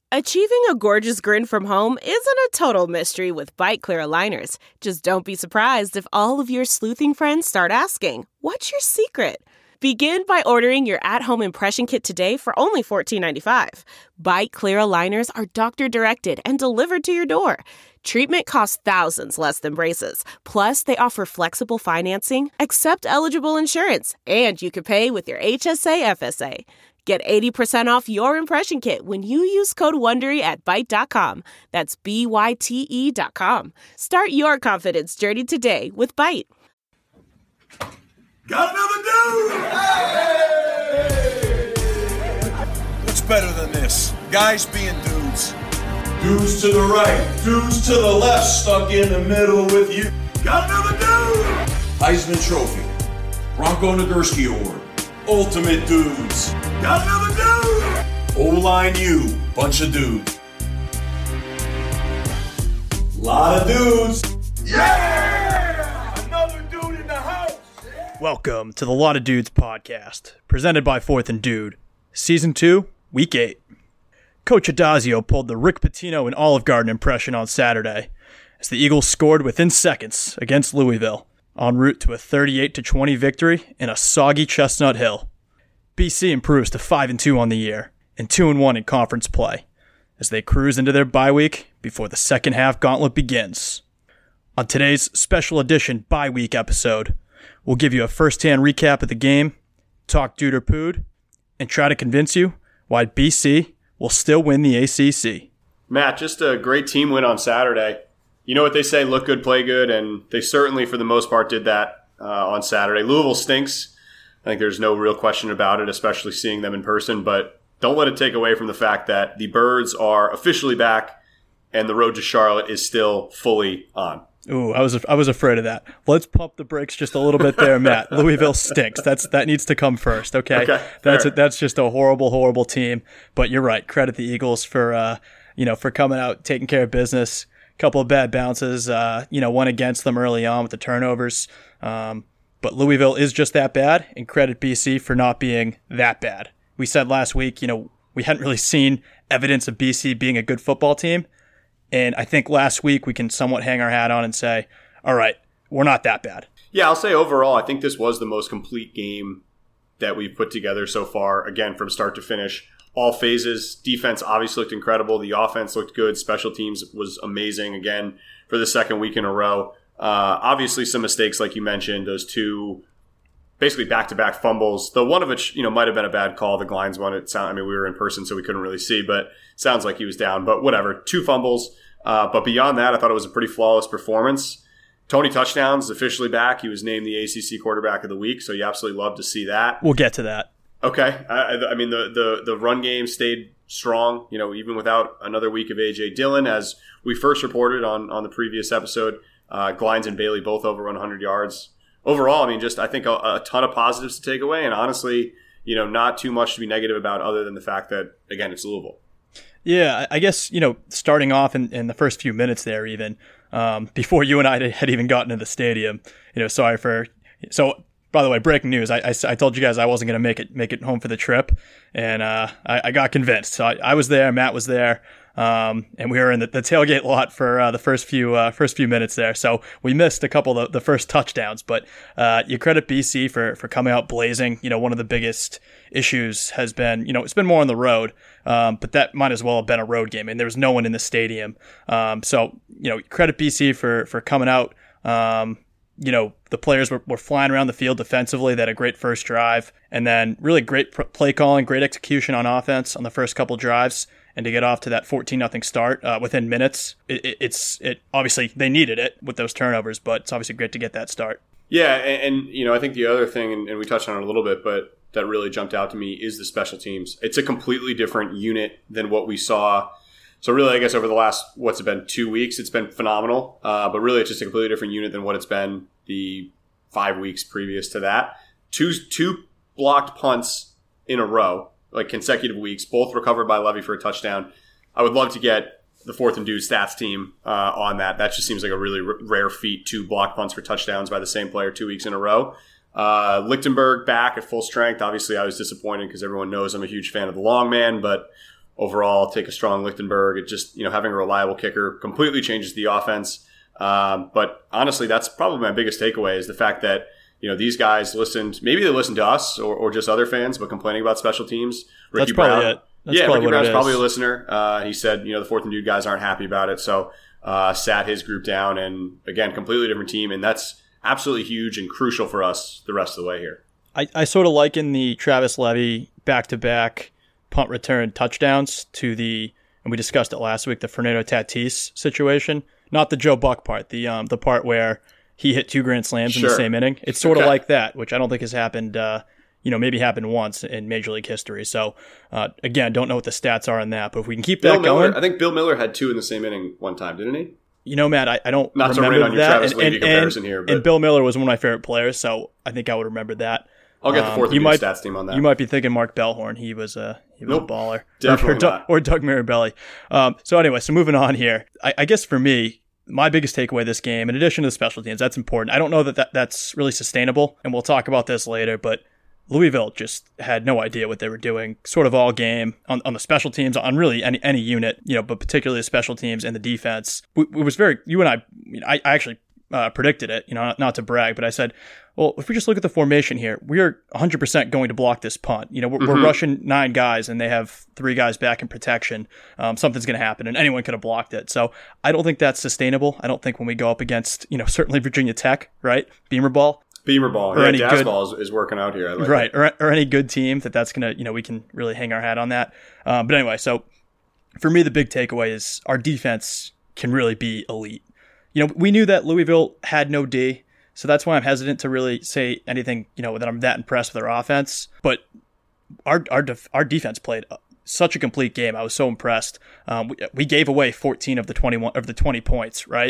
Achieving a gorgeous grin from home isn't a total mystery with Byte Clear aligners. Just don't be surprised if all of your sleuthing friends start asking, "What's your secret?" Begin by ordering your at-home impression kit today for only $14.95. Byte Clear aligners are doctor-directed and delivered to your door. Treatment costs thousands less than braces. Plus, they offer flexible financing, accept eligible insurance, and you can pay with your HSA FSA. Get 80% off your impression kit when you use code WONDERY at Byte.com. That's BYTE.com. Start your confidence journey today with Byte. Got another dude! Hey! What's better than this? Guys being dudes. Dudes to the right, dudes to the left, stuck in the middle with you. Got another dude! Heisman Trophy, Bronco Nagurski Award, Ultimate Dudes. Got another dude! O-line U, bunch of dudes. Lot of dudes. Yeah! Another dude in the house! Yeah! Welcome to the Lot of Dudes podcast, presented by Fourth and Dude, Season 2, Week 8. Coach Adazio pulled the Rick Pitino and Olive Garden impression on Saturday, as the Eagles scored within seconds against Louisville, en route to a 38-20 victory in a soggy Chestnut Hill. BC improves to 5-2 on the year and 2-1 in conference play as they cruise into their bye week before the second half gauntlet begins. On today's special edition bye week episode, we'll give you a first-hand recap of the game, talk dude or pood, and try to convince you why BC will still win the ACC. Matt, just a great team win on Saturday. You know what they say, look good, play good, and they certainly, for the most part, did that on Saturday. Louisville stinks. I think there's no real question about it, especially seeing them in person, but don't let it take away from the fact that the Birds are officially back and the road to Charlotte is still fully on. Ooh, I was afraid of that. Let's pump the brakes just a little bit there, Matt. Louisville stinks. That needs to come first, okay? That's just a horrible team. But you're right. Credit the Eagles for for coming out, taking care of business. A couple of bad bounces, one against them early on with the turnovers. But Louisville is just that bad, and credit BC for not being that bad. We said last week, we hadn't really seen evidence of BC being a good football team. And I think last week we can somewhat hang our hat on and say, all right, we're not that bad. Yeah, I'll say overall, I think this was the most complete game that we've put together so far, again, from start to finish. All phases. Defense obviously looked incredible. The offense looked good. Special teams was amazing, again, for the second week in a row. Obviously some mistakes, like you mentioned, those two basically back-to-back fumbles, though one of which, might have been a bad call, the Glines one. We were in person, so we couldn't really see, but sounds like he was down. But whatever, two fumbles. But beyond that, I thought it was a pretty flawless performance. Tony Touchdowns officially back. He was named the ACC Quarterback of the Week, so you absolutely love to see that. We'll get to that. Okay. The run game stayed strong, even without another week of A.J. Dillon, as we first reported on the previous episode. Glines and Bailey both over 100 yards. Overall, I think a ton of positives to take away, and honestly, not too much to be negative about other than the fact that, again, it's Louisville. Yeah, I guess, starting off in the first few minutes there even, before you and I had even gotten to the stadium, so by the way, breaking news, I told you guys I wasn't going to make it home for the trip, and I got convinced. So I was there, Matt was there, and we were in the tailgate lot for the first few minutes there. So we missed a couple of the first touchdowns, but you credit BC for coming out blazing. One of the biggest issues has been, it's been more on the road, but that might as well have been a road game, and there was no one in the stadium. So credit BC for coming out. The players were flying around the field defensively. They had a great first drive, and then really great play calling, great execution on offense on the first couple drives, and to get off to that 14-0 start within minutes. It obviously they needed it with those turnovers, but it's obviously great to get that start. Yeah, and I think the other thing, and we touched on it a little bit, but that really jumped out to me is the special teams. It's a completely different unit than what we saw. So really, I guess over the last, 2 weeks, it's been phenomenal. But really, it's just a completely different unit than what it's been the 5 weeks previous to that. Two blocked punts in a row, like consecutive weeks, both recovered by Levy for a touchdown. I would love to get the Fourth and Dude stats team on that. That just seems like a really rare feat, 2 blocked punts for touchdowns by the same player 2 weeks in a row. Lichtenberg back at full strength. Obviously, I was disappointed because everyone knows I'm a huge fan of the long man, but overall. Take a strong Lichtenberg. It just, having a reliable kicker completely changes the offense. But honestly, that's probably my biggest takeaway is the fact that, these guys listened. Maybe they listened to us or just other fans, but complaining about special teams. Ricky Brown. It. Ricky Brown's probably a listener. He said, the Fourth and Dude guys aren't happy about it. So sat his group down, and again, completely different team. And that's absolutely huge and crucial for us the rest of the way here. I sort of liken the Travis Levy back-to-back punt return touchdowns to and we discussed it last week, the Fernando Tatis situation. Not the Joe Buck part, the part where he hit 2 grand slams in the same inning. It's sort of like that, which I don't think has happened, maybe happened once in Major League history. So, again, don't know what the stats are on that, but if we can keep that going. I think Bill Miller had 2 in the same inning one time, didn't he? Matt, I don't Not remember to rain on your that. Travis Levy comparison here. But and Bill Miller was one of my favorite players, so I think I would remember that. I'll get the Fourth and Dude stats team on that. You might be thinking Mark Bellhorn. He was a baller. Definitely not. Or Doug Mirabelli. So anyway, moving on here. I guess for me, my biggest takeaway this game, in addition to the special teams, that's important. I don't know that's really sustainable, and we'll talk about this later, but Louisville just had no idea what they were doing sort of all game on the special teams, on really any unit, but particularly the special teams and the defense. It was you and I actually predicted it, not to brag, but I said, well, if we just look at the formation here, we are 100% going to block this punt. We're rushing 9 guys and they have 3 guys back in protection. Something's going to happen, and anyone could have blocked it. So I don't think that's sustainable. I don't think when we go up against, certainly Virginia Tech, right? Beamer ball. Or any Jazz ball is working out here. I like right. Or any good team that's going to, we can really hang our hat on that. But anyway, so for me, the big takeaway is our defense can really be elite. We knew that Louisville had no D. So that's why I'm hesitant to really say anything, that I'm that impressed with their offense. But our defense played such a complete game. I was so impressed. We gave away 14 of the 20 points, right,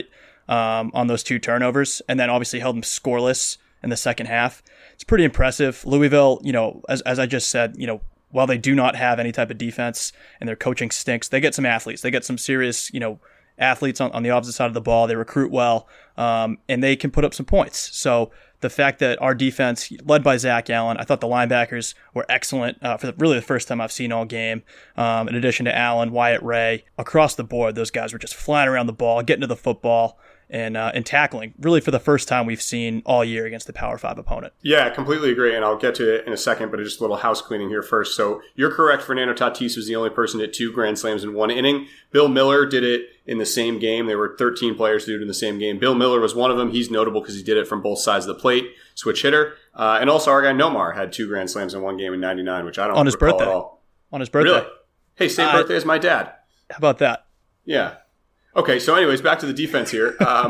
on those 2 turnovers, and then obviously held them scoreless in the second half. It's pretty impressive. Louisville, as I just said, while they do not have any type of defense and their coaching stinks, they get some athletes. They get some serious, athletes on the opposite side of the ball. They recruit well, and they can put up some points. So the fact that our defense, led by Zach Allen, I thought the linebackers were excellent for really the first time I've seen all game. In addition to Allen, Wyatt Ray, across the board, those guys were just flying around the ball, getting to the football, and tackling, really for the first time we've seen all year against the Power 5 opponent. Yeah, completely agree, and I'll get to it in a second, but just a little house cleaning here first. So you're correct, Fernando Tatis was the only person to hit 2 grand slams in 1 inning. Bill Miller did it in the same game. There were 13 players who did it in the same game. Bill Miller was one of them. He's notable because he did it from both sides of the plate, switch hitter. And also our guy Nomar had 2 grand slams in 1 game in 99, which I don't on his recall birthday. At all. On his birthday. Really? Hey, same birthday as my dad. How about that? Yeah. Okay, so anyways, back to the defense here.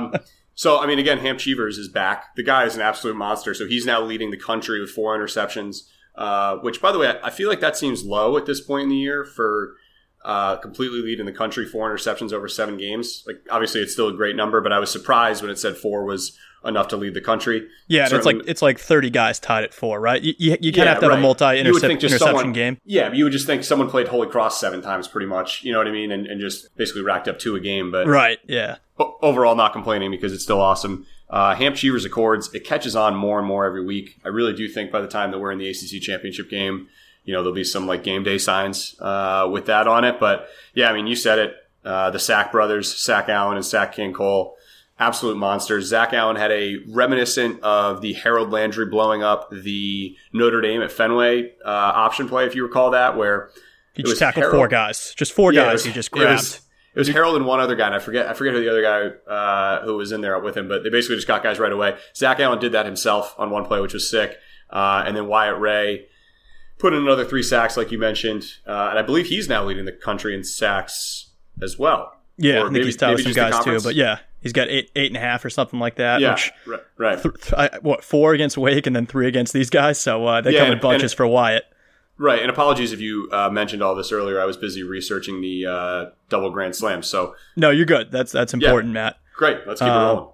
So, again, Hamp Cheevers is back. The guy is an absolute monster. So he's now leading the country with 4 interceptions, which, by the way, I feel like that seems low at this point in the year for completely leading the country, 4 interceptions over 7 games. Like, obviously, it's still a great number, but I was surprised when it said 4 was enough to lead the country. Yeah, and it's like 30 guys tied at 4, right? You kind of have to have a multi-interception game. Yeah, but you would just think someone played Holy Cross 7 times pretty much, you know what I mean? And just basically racked up 2 a game. But right, yeah. Overall, not complaining because it's still awesome. Hamp Cheevers Accords, it catches on more and more every week. I really do think by the time that we're in the ACC championship game, there'll be some like game day signs with that on it. But yeah, you said it. The Sack brothers, Sack Allen and Sack King Cole, absolute monsters. Zach Allen had a reminiscent of the Harold Landry blowing up the Notre Dame at Fenway option play, if you recall that, where he just tackled Harold. 4 guys. Just 4 guys he just grabbed. It was Harold and one other guy, and I forget who the other guy who was in there with him, but they basically just got guys right away. Zach Allen did that himself on one play, which was sick. And then Wyatt Ray put in another 3 sacks, like you mentioned. And I believe he's now leading the country in sacks as well. Yeah, I think he's tied with some guys too. But yeah, he's got 8.5 or something like that. Yeah, which, right. 4 against Wake and then 3 against these guys. So they come in bunches for Wyatt. Right, and apologies if you mentioned all this earlier. I was busy researching the double grand slam. So no, you're good. That's important, Matt. Great, let's keep it rolling.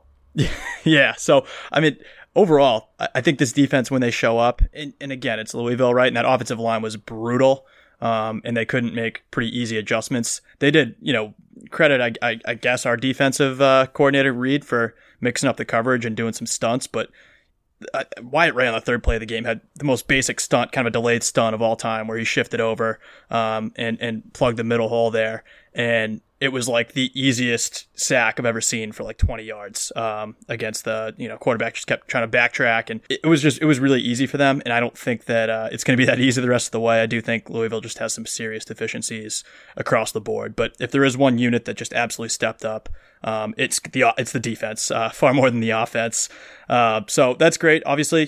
Yeah, so overall, I think this defense when they show up, and again, it's Louisville, right? And that offensive line was brutal, and they couldn't make pretty easy adjustments. They did, credit I guess our defensive coordinator Reed for mixing up the coverage and doing some stunts, but Wyatt Ray on the third play of the game had the most basic stunt, kind of a delayed stunt of all time, where he shifted over and plugged the middle hole there. And it was like the easiest sack I've ever seen for like 20 yards against the quarterback. Just kept trying to backtrack, and it was really easy for them. And I don't think that it's going to be that easy the rest of the way. I do think Louisville just has some serious deficiencies across the board. But if there is one unit that just absolutely stepped up, it's the defense far more than the offense. So that's great. Obviously,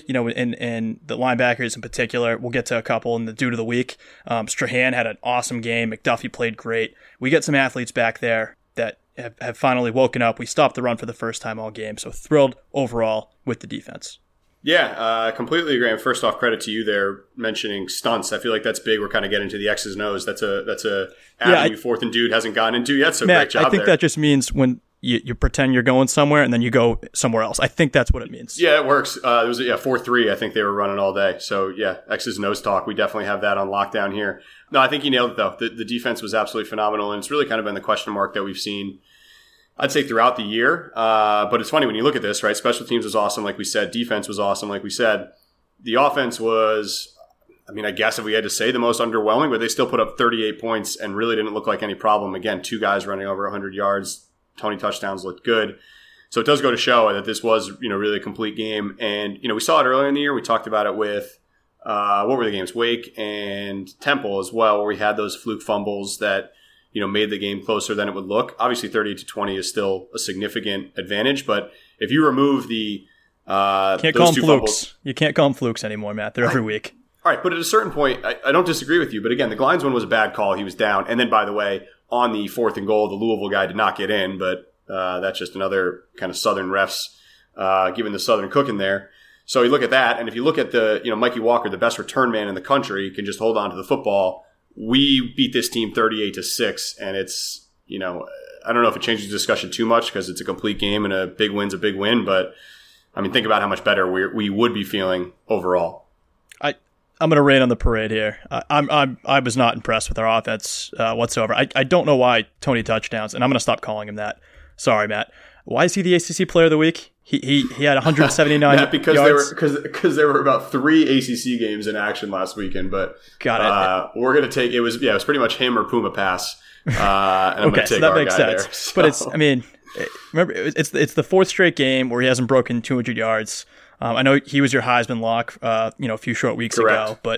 in the linebackers in particular, we'll get to a couple in the dude of the week. Strahan had an awesome game. McDuffie played great. We get some athletes back there that have finally woken up. We stopped the run for the first time all game. So thrilled overall with the defense. Yeah, completely agree. And first off, credit to you there mentioning stunts. I feel like that's big. We're kind of getting to the X's and O's. That's a avenue fourth and dude hasn't gotten into yet. So Matt, great job. I think that just means when you pretend you're going somewhere and then you go somewhere else. I think that's what it means. Yeah, it works. It was 4-3. I think they were running all day. So yeah, X's and O's talk. We definitely have that on lockdown here. No, I think you nailed it though. The defense was absolutely phenomenal, and it's really kind of been the question mark that we've seen, I'd say, throughout the year. But it's funny when you look at this, right? Special teams was awesome, like we said. Defense was awesome, like we said. The offense was, I guess if we had to say, the most underwhelming, but they still put up 38 points and really didn't look like any problem. Again, 2 guys running over 100 yards. Tony touchdowns looked good. So it does go to show that this was, really a complete game. And, we saw it earlier in the year. We talked about it with, what were the games? Wake and Temple as well, where we had those fluke fumbles that, made the game closer than it would look. Obviously, 38-20 is still a significant advantage, but if you remove the can't call them flukes. You can't call them flukes anymore, Matt. They're every week. All right, but at a certain point, I don't disagree with you. But again, the Glines one was a bad call. He was down. And then, by the way, on the 4th and goal, the Louisville guy did not get in, but that's just another kind of Southern refs giving the Southern cooking there. So you look at that, and if you look at the, Mikey Walker, the best return man in the country, can just hold on to the football. We beat this team 38-6, and it's, I don't know if it changes the discussion too much because it's a complete game and a big win's a big win, but think about how much better we would be feeling overall. I'm going to rain on the parade here. I was not impressed with our offense whatsoever. I don't know why Tony touchdowns, and I'm going to stop calling him that. Sorry, Matt. Why is he the ACC Player of the Week? He had 179 Matt, because yards. There were about 3 ACC games in action last weekend, but we're going to take it was pretty much him or Puma Pass. And I'm okay, so that makes sense. There, so. But it's remember it's the 4th straight game where he hasn't broken 200 yards. I know he was your Heisman lock, a few short weeks ago, but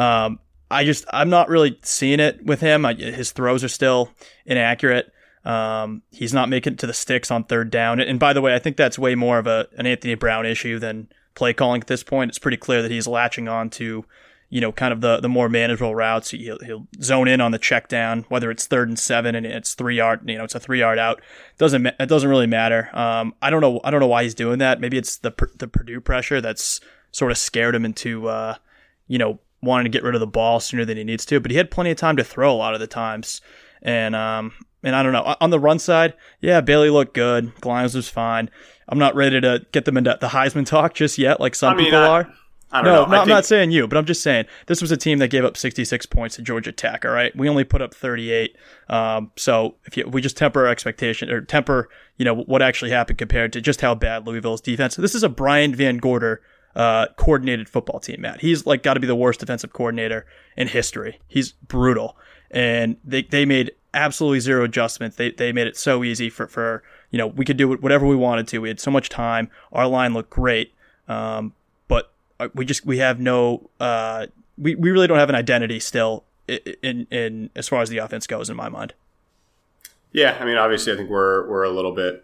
I'm not really seeing it with him. His throws are still inaccurate. He's not making it to the sticks on 3rd down. And by the way, I think that's way more of an Anthony Brown issue than play calling at this point. It's pretty clear that he's latching on to, kind of the more manageable routes. He'll zone in on the check down, whether it's 3rd and 7 and it's 3 yard, it's a 3 yard out. It doesn't really matter. I don't know why he's doing that. Maybe it's the Purdue pressure that's sort of scared him into, wanting to get rid of the ball sooner than he needs to, but he had plenty of time to throw a lot of the times. And I don't know. On the run side, yeah, Bailey looked good. Glines was fine. I'm not ready to get them into the Heisman talk just yet, like some people are. I don't know. I'm not saying you, but I'm just saying this was a team that gave up 66 points to Georgia Tech. All right, we only put up 38. So if we just temper our expectation or temper, what actually happened compared to just how bad Louisville's defense. This is a Brian Van Gorder coordinated football team, Matt. He's like got to be the worst defensive coordinator in history. He's brutal, and they made absolutely zero adjustments. They made it so easy for we could do whatever we wanted to. We had so much time. Our line looked great, but we have no we really don't have an identity still in as far as the offense goes in my mind. Yeah, obviously I think we're a little bit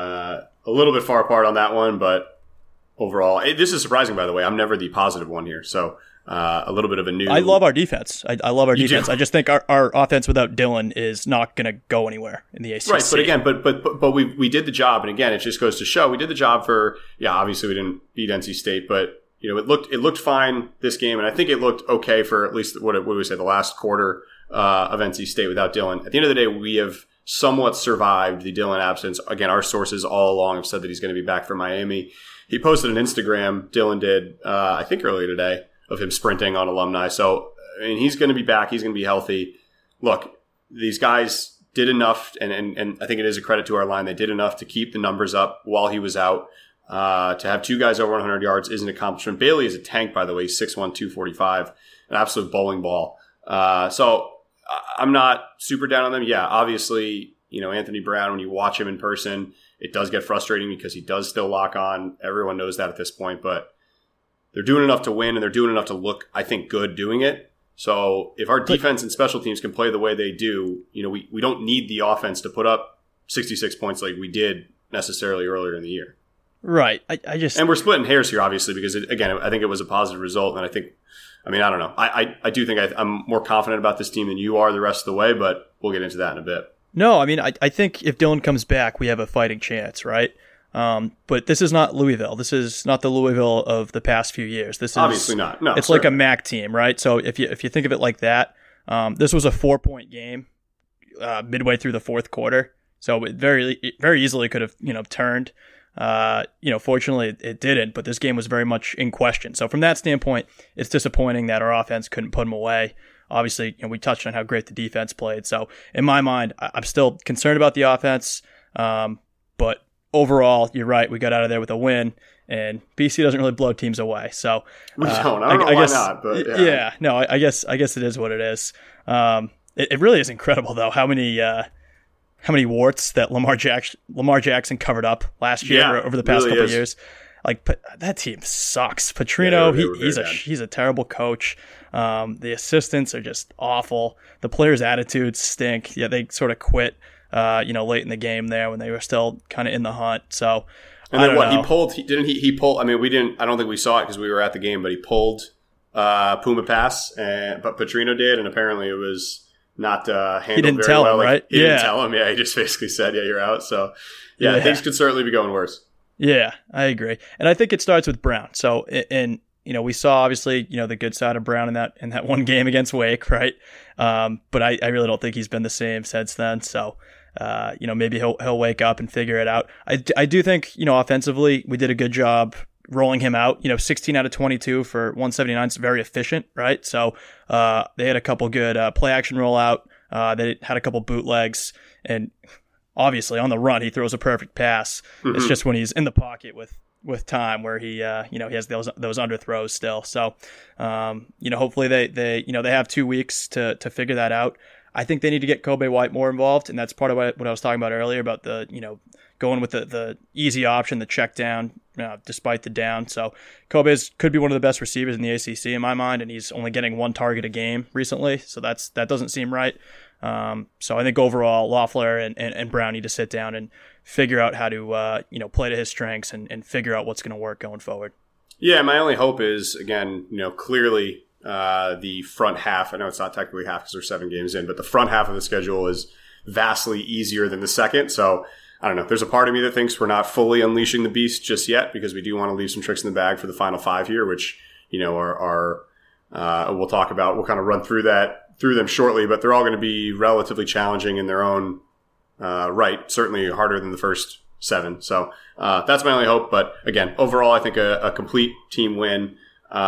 far apart on that one, but overall, this is surprising. By the way, I'm never the positive one here, so. A little bit of a new. I love our defense. I love our defense. I just think our offense without Dillon is not going to go anywhere in the ACC. Right, but again, but we did the job, and again, it just goes to show we did the job for. Yeah, obviously we didn't beat NC State, but it looked fine this game, and I think it looked okay for at least what we say the last quarter of NC State without Dillon. At the end of the day, we have somewhat survived the Dillon absence. Again, our sources all along have said that he's going to be back for Miami. He posted an Instagram. Dillon did, I think earlier today, of him sprinting on alumni. So, he's going to be back. He's going to be healthy. Look, these guys did enough, and I think it is a credit to our line. They did enough to keep the numbers up while he was out. To have two guys over 100 yards is an accomplishment. Bailey is a tank, by the way. He's 6'1", 245, an absolute bowling ball. So I'm not super down on them. Yeah, obviously, Anthony Brown, when you watch him in person, it does get frustrating because he does still lock on. Everyone knows that at this point, but they're doing enough to win, and they're doing enough to look, I think, good doing it. So if our defense and special teams can play the way they do, we don't need the offense to put up 66 points like we did necessarily earlier in the year. Right. And we're splitting hairs here, obviously, because I think it was a positive result, and I don't know. I do think I'm more confident about this team than you are the rest of the way, but we'll get into that in a bit. No, I think if Dylan comes back, we have a fighting chance, right? But this is not Louisville. This is not the Louisville of the past few years. This is obviously not. No, it's like a MAC team, right? So if you think of it like that, this was a 4-point game midway through the fourth quarter. So it very easily could have turned. Fortunately it didn't, but this game was very much in question. So from that standpoint, it's disappointing that our offense couldn't put them away. Obviously, we touched on how great the defense played. So in my mind, I'm still concerned about the offense. But overall, you're right. We got out of there with a win, and BC doesn't really blow teams away. So we don't. I don't know why not, but yeah. No, I guess it is what it is. It really is incredible though how many warts that Lamar Jackson covered up last year over the past really couple of years. Like, that team sucks. Petrino, Yeah, he's a terrible coach. The assistants are just awful. The players' attitudes stink. Yeah, they sort of quit, late in the game there when they were still kind of in the hunt. So, and then what? He pulled. He pulled. I mean, we didn't. I don't think we saw it because we were at the game. But he pulled Puma pass, but Petrino did, and apparently it was not handled he didn't very tell well. Him, right? He didn't tell him. Yeah, he just basically said, "Yeah, you're out." So, yeah, things could certainly be going worse. Yeah, I agree, and I think it starts with Brown. So, we saw obviously the good side of Brown in that one game against Wake, right? But I really don't think he's been the same since then. So, maybe he'll wake up and figure it out. I do think offensively we did a good job rolling him out. 16 out of 22 for 179 is very efficient, right? So they had a couple good play action rollout. They had a couple bootlegs, and obviously on the run he throws a perfect pass. Mm-hmm. It's just when he's in the pocket with time where he he has those underthrows still. So hopefully they have 2 weeks to figure that out. I think they need to get Kobe White more involved, and that's part of what I was talking about earlier about the going with the easy option, the check down, despite the down. So Kobe could be one of the best receivers in the ACC in my mind, and he's only getting 1 target a game recently, so that doesn't seem right. So I think overall, Loeffler and Brown need to sit down and figure out how to play to his strengths and figure out what's going to work going forward. Yeah, my only hope is, again, clearly the front half, I know it's not technically half because there's 7 games in, but the front half of the schedule is vastly easier than the second. So I don't know. There's a part of me that thinks we're not fully unleashing the beast just yet because we do want to leave some tricks in the bag for the final 5 here, which, are we'll talk about. We'll kind of run through them shortly, but they're all going to be relatively challenging in their own right. Certainly harder than the first 7. So that's my only hope. But again, overall, I think a complete team win.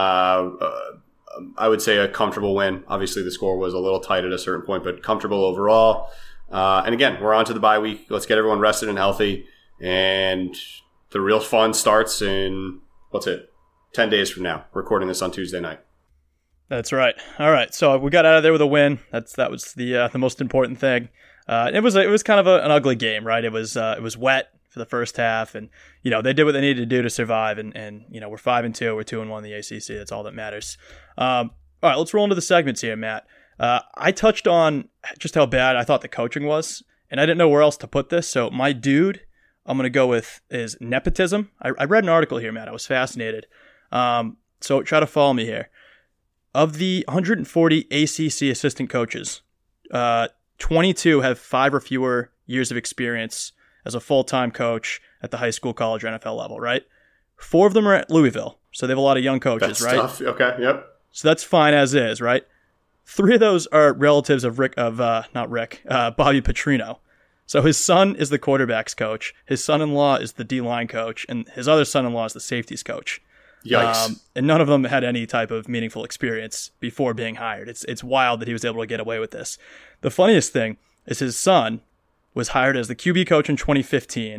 I would say a comfortable win. Obviously, the score was a little tight at a certain point, but comfortable overall. And again, we're on to the bye week. Let's get everyone rested and healthy. And the real fun starts in, 10 days from now. Recording this on Tuesday night. That's right. All right. So we got out of there with a win. That was the most important thing. It was kind of an ugly game, right? It was wet for the first half, and they did what they needed to do to survive. And we're 5-2. We're 2-1 in the ACC. That's all that matters. All right. Let's roll into the segments here, Matt. I touched on just how bad I thought the coaching was, and I didn't know where else to put this. So my dude, I'm going to go with is nepotism. I read an article here, Matt. I was fascinated. So try to follow me here. Of the 140 ACC assistant coaches, 22 have 5 or fewer years of experience as a full-time coach at the high school, college, or NFL level, right? 4 of them are at Louisville, so they have a lot of young coaches, that's right? Tough. Okay, yep. So that's fine as is, right? 3 of those are relatives of Bobby Petrino. So his son is the quarterback's coach, his son-in-law is the D-line coach, and his other son-in-law is the safeties coach. Yikes. And none of them had any type of meaningful experience before being hired. It's wild that he was able to get away with this. The funniest thing is his son was hired as the QB coach in 2015,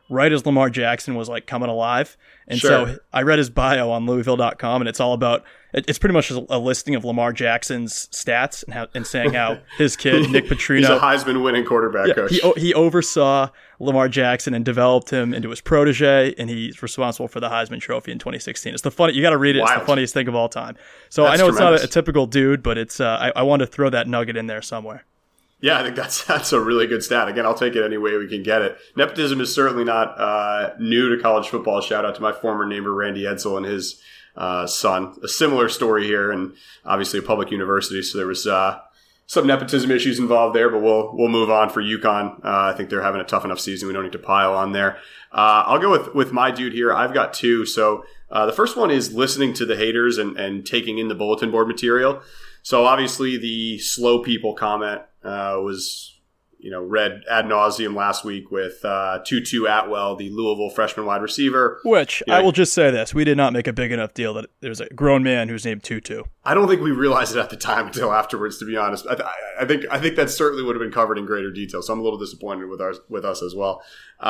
right as Lamar Jackson was like coming alive. And Sure. so I read his bio on Louisville.com, and it's all about, it's pretty much a listing of Lamar Jackson's stats and saying how his kid, Nick Petrino. He's a Heisman winning quarterback coach. He oversaw Lamar Jackson and developed him into his protege, and he's responsible for the Heisman Trophy in 2016. It's you got to read it. Wild. It's the funniest thing of all time. So That's I know tremendous. it's not a typical dude, but it's I wanted to throw that nugget in there somewhere. Yeah, I think that's a really good stat. Again, I'll take it any way we can get it. Nepotism is certainly not new to college football. Shout out to my former neighbor, Randy Edsel, and his son. A similar story here, and obviously a public university, so there was some nepotism issues involved there, but we'll move on for UConn. I think they're having a tough enough season. We don't need to pile on there. I'll go with my dude here. I've got two. So the first one is listening to the haters and taking in the bulletin board material. So obviously the slow people comment was read ad nauseum last week with Tutu Atwell, the Louisville freshman wide receiver. Which I will just say this: we did not make a big enough deal that there's a grown man who's named Tutu. I don't think we realized it at the time until afterwards. To be honest, I think that certainly would have been covered in greater detail. So I'm a little disappointed with us as well.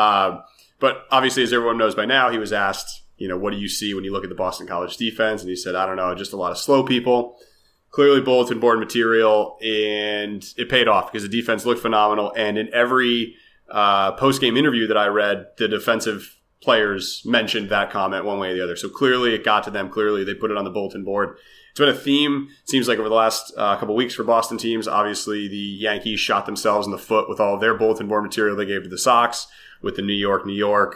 But obviously, as everyone knows by now, he was asked, what do you see when you look at the Boston College defense? And he said, I don't know, just a lot of slow people. Clearly bulletin board material, and it paid off because the defense looked phenomenal. And in every post-game interview that I read, the defensive players mentioned that comment one way or the other. So clearly it got to them. Clearly they put it on the bulletin board. It's been a theme, it seems like, over the last couple of weeks for Boston teams. Obviously, the Yankees shot themselves in the foot with all of their bulletin board material they gave to the Sox with the New York,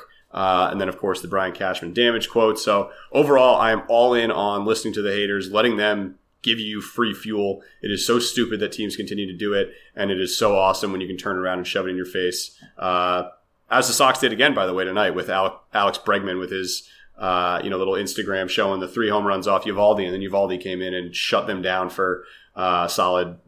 and then, of course, the Brian Cashman damage quote. So overall, I am all in on listening to the haters, letting them give you free fuel. It is so stupid that teams continue to do it, and it is so awesome when you can turn around and shove it in your face. As the Sox did again, by the way, tonight with Alex Bregman with his little Instagram showing the 3 home runs off Uvalde, and then Uvalde came in and shut them down for solid,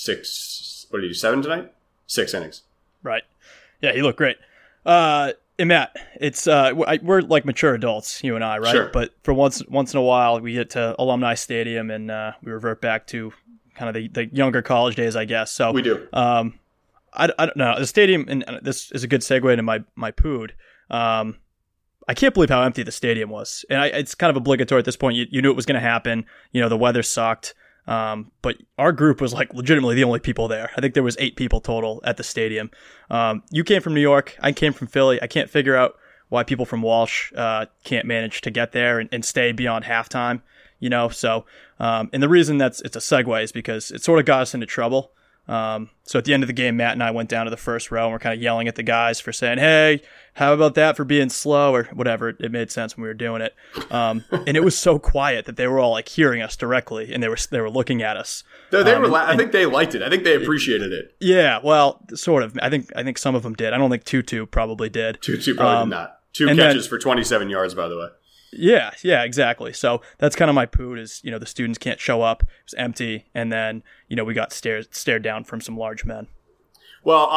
6, what did he do, 7 tonight? 6 innings. Right. Yeah, he looked great. And Matt, it's we're like mature adults, you and I, right? Sure. But for once in a while, we get to Alumni Stadium and we revert back to kind of the younger college days, I guess. So We do. I don't know. The stadium, and this is a good segue into my pood. I can't believe how empty the stadium was, and it's kind of obligatory at this point. You knew it was going to happen. The weather sucked. But our group was like legitimately the only people there. I think there was 8 people total at the stadium. You came from New York. I came from Philly. I can't figure out why people from Walsh can't manage to get there and stay beyond halftime. So and the reason it's a segue is because it sort of got us into trouble. So at the end of the game, Matt and I went down to the first row and we're kind of yelling at the guys for saying, "Hey, how about that for being slow?" or whatever. It made sense when we were doing it. And it was so quiet that they were all like hearing us directly and they were looking at us. They were. I think they liked it. I think they appreciated it. Yeah, well, sort of. I think some of them did. I don't think Tutu probably did. Tutu probably did not. 2 catches for 27 yards, by the way. Yeah, exactly. So that's kind of my pood is, the students can't show up. It was empty. And then, we got stared down from some large men. Well,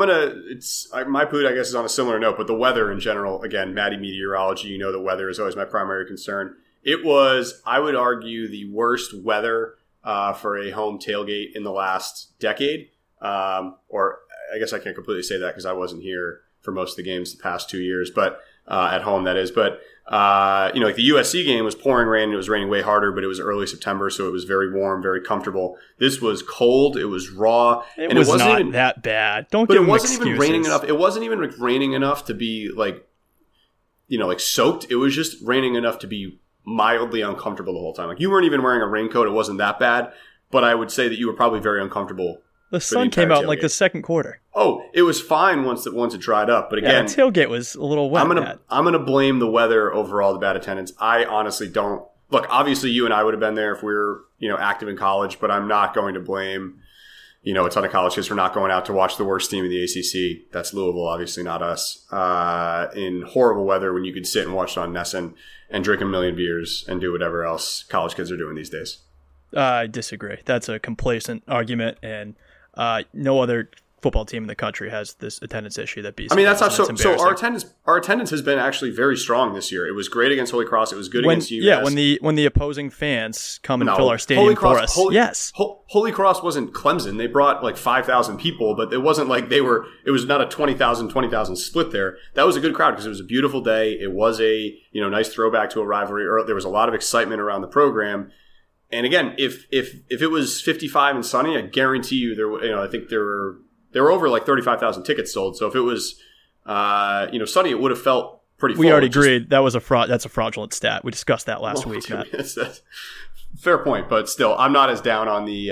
my pood, I guess, is on a similar note, but the weather in general, again, Maddie meteorology, the weather is always my primary concern. It was, I would argue, the worst weather for a home tailgate in the last decade. Or I guess I can't completely say that because I wasn't here for most of the games the past 2 years, but at home, that is. But like the USC game was pouring rain. It was raining way harder, but it was early September, so it was very warm, very comfortable. This was cold. It was raw. It wasn't not even that bad. Don't but give it them wasn't excuses. even raining enough. It wasn't even raining enough to be like soaked. It was just raining enough to be mildly uncomfortable the whole time. Like you weren't even wearing a raincoat. It wasn't that bad, but I would say that you were probably very uncomfortable. The sun came out in like the second quarter. Oh, it was fine once it dried up. But again, the tailgate was a little wet. I'm gonna blame the weather over all the bad attendance. I honestly don't. Look, obviously you and I would have been there if we were, active in college, but I'm not going to blame, a ton of college kids for not going out to watch the worst team in the ACC. That's Louisville, obviously not us. In horrible weather when you could sit and watch it on Nesson and drink a million beers and do whatever else college kids are doing these days. I disagree. That's a complacent argument, and no other football team in the country has this attendance issue that BC. I mean, that's not has, so. So our attendance has been actually very strong this year. It was great against Holy Cross. It was good against UMass. Yeah, when the opposing fans come and fill our stadium for us. Holy Cross wasn't Clemson. They brought like 5,000 people, but it wasn't like they were. It was not a 20,000 split there. That was a good crowd because it was a beautiful day. It was a nice throwback to a rivalry. There was a lot of excitement around the program. And again, if it was 55 and sunny, I guarantee you I think there were over like 35,000 tickets sold. So if it was sunny, it would have felt pretty full. We already agreed that was that's a fraudulent stat. We discussed that last week. That's fair point, but still, I'm not as down on the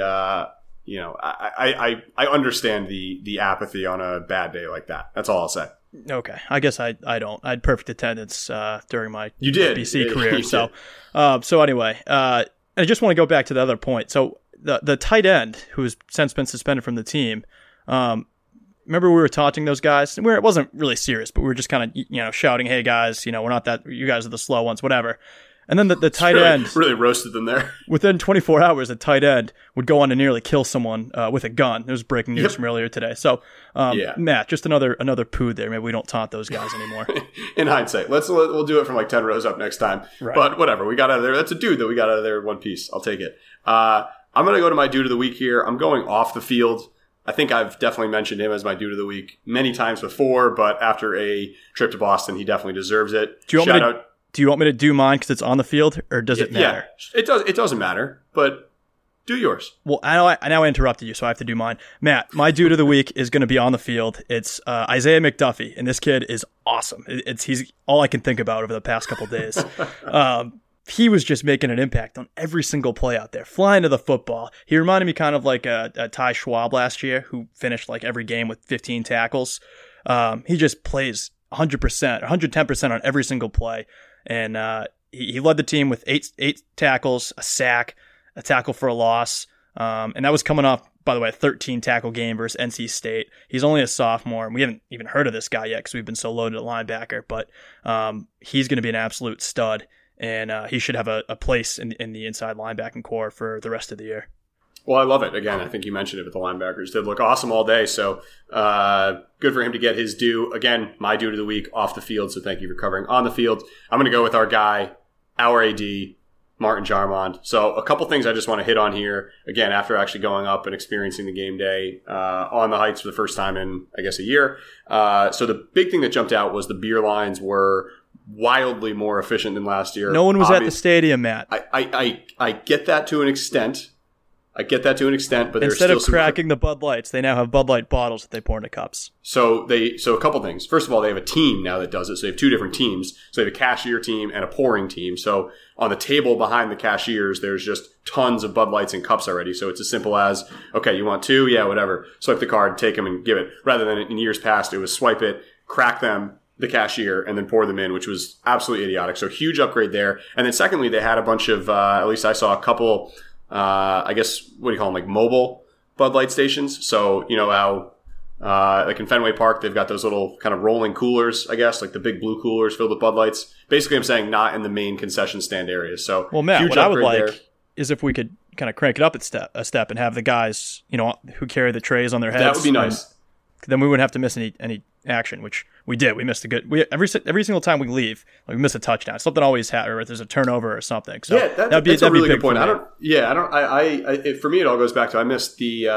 I understand the apathy on a bad day like that. That's all I'll say. Okay, I guess I don't. I had perfect attendance during my BC career. So anyway, I just want to go back to the other point. So the tight end who has since been suspended from the team. Remember we were taunting those guys? It wasn't really serious, but we were just kind of shouting, "Hey guys, we're not that. You guys are the slow ones, whatever." And then the tight end really roasted them there. Within 24 hours, the tight end would go on to nearly kill someone with a gun. It was breaking news from earlier today. So, Matt, just another poo there. Maybe we don't taunt those guys anymore. In hindsight, we'll do it from like 10 rows up next time. Right. But whatever, we got out of there. That's a dude that we got out of there in one piece. I'll take it. I'm going to go to my dude of the week here. I'm going off the field. I think I've definitely mentioned him as my dude of the week many times before, but after a trip to Boston, he definitely deserves it. Do you want me to do mine because it's on the field, or does it matter? Yeah, it doesn't matter, but do yours. Well, I interrupted you, so I have to do mine. Matt, my dude of the week is going to be on the field. It's Isaiah McDuffie, and this kid is awesome. He's all I can think about over the past couple of days. He was just making an impact on every single play out there, flying to the football. He reminded me kind of like a Ty Schwab last year, who finished like every game with 15 tackles. He just plays 100%, 110% on every single play. And he led the team with eight tackles, a sack, a tackle for a loss. And that was coming off, by the way, a 13 tackle game versus NC State. He's only a sophomore, and we haven't even heard of this guy yet because we've been so loaded at linebacker. But he's going to be an absolute stud, and he should have a place in the inside linebacking core for the rest of the year. Well, I love it. Again, I think you mentioned it, but the linebackers did look awesome all day. So good for him to get his due. Again, my dude of the week off the field. So thank you for covering on the field. I'm going to go with our guy, our AD, Martin Jarmond. So a couple things I just want to hit on here. Again, after actually going up and experiencing the game day on the Heights for the first time in, I guess, a year. So the big thing that jumped out was the beer lines were wildly more efficient than last year. No one was at the stadium, Matt. I get that to an extent. But instead of cracking the Bud Lights, they now have Bud Light bottles that they pour into cups. So a couple things. First of all, they have a team now that does it. So they have two different teams. So they have a cashier team and a pouring team. So on the table behind the cashiers, there's just tons of Bud Lights in cups already. So it's as simple as, okay, you want two? Yeah, whatever. Swipe the card, take them, and give it. Rather than in years past, it was swipe it, crack them, the cashier, and then pour them in, which was absolutely idiotic. So huge upgrade there. And then secondly, they had a bunch of, at least I saw a couple, I guess, what do you call them, like mobile Bud Light stations. So, how, like in Fenway Park, they've got those little kind of rolling coolers, I guess, like the big blue coolers filled with Bud Lights. Basically, I'm saying not in the main concession stand areas. So, well, Matt, what I would like is if we could kind of crank it up a step and have the guys, who carry the trays on their heads. That would be nice. Then we wouldn't have to miss any action, which we did. We missed every single time we leave, like we miss a touchdown. Something always happens, or there's a turnover or something. So yeah, that's a really good point. For me, it all goes back to I missed the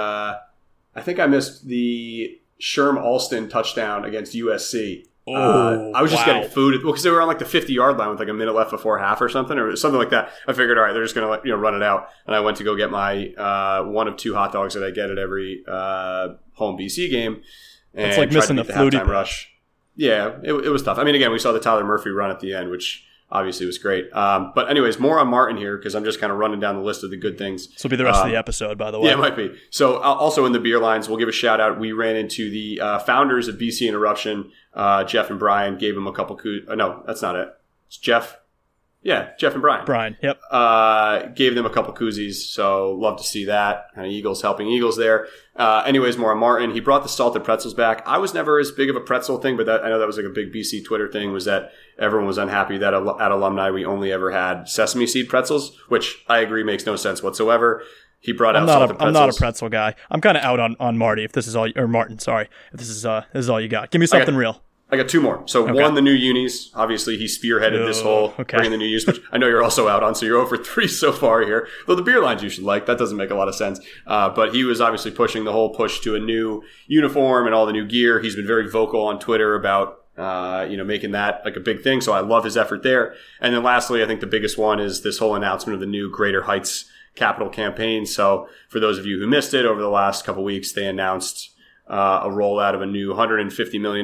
Sherm Alston touchdown against USC. I was just getting food because they were on like the 50-yard line with like a minute left before half or something like that. I figured, all right, they're just going to run it out, and I went to go get my one of two hot dogs that I get at every home BC game. It's like missing the halftime rush. Yeah, it was tough. I mean, again, we saw the Tyler Murphy run at the end, which obviously was great. But anyways, more on Martin here because I'm just kind of running down the list of the good things. This will be the rest of the episode, by the way. Yeah, it might be. So also in the beer lines, we'll give a shout out. We ran into the founders of BC Interruption, Jeff and Brian, gave them a couple no, that's not it. It's Jeff Yeah, Jeff and Brian. Brian, yep. Gave them a couple koozies, so love to see that. Kind of Eagles helping Eagles there. Anyways, more on Martin. He brought the salted pretzels back. I was never as big of a pretzel thing, but I know that was like a big BC Twitter thing, was that everyone was unhappy that at Alumni we only ever had sesame seed pretzels, which I agree makes no sense whatsoever. He brought out salted pretzels. I'm not a pretzel guy. I'm kind of out on Marty, if this is all, or Martin, sorry, if this is all you got. Give me something real. I got two more. So one, the new unis. Obviously, he spearheaded this whole bringing the new unis, which I know you're also out on. So you're over 3 so far here. Though the beer lines you should like. That doesn't make a lot of sense. But he was obviously pushing the whole push to a new uniform and all the new gear. He's been very vocal on Twitter about making that like a big thing. So I love his effort there. And then lastly, I think the biggest one is this whole announcement of the new Greater Heights Capital campaign. So for those of you who missed it, over the last couple of weeks, they announced a rollout of a new $150 million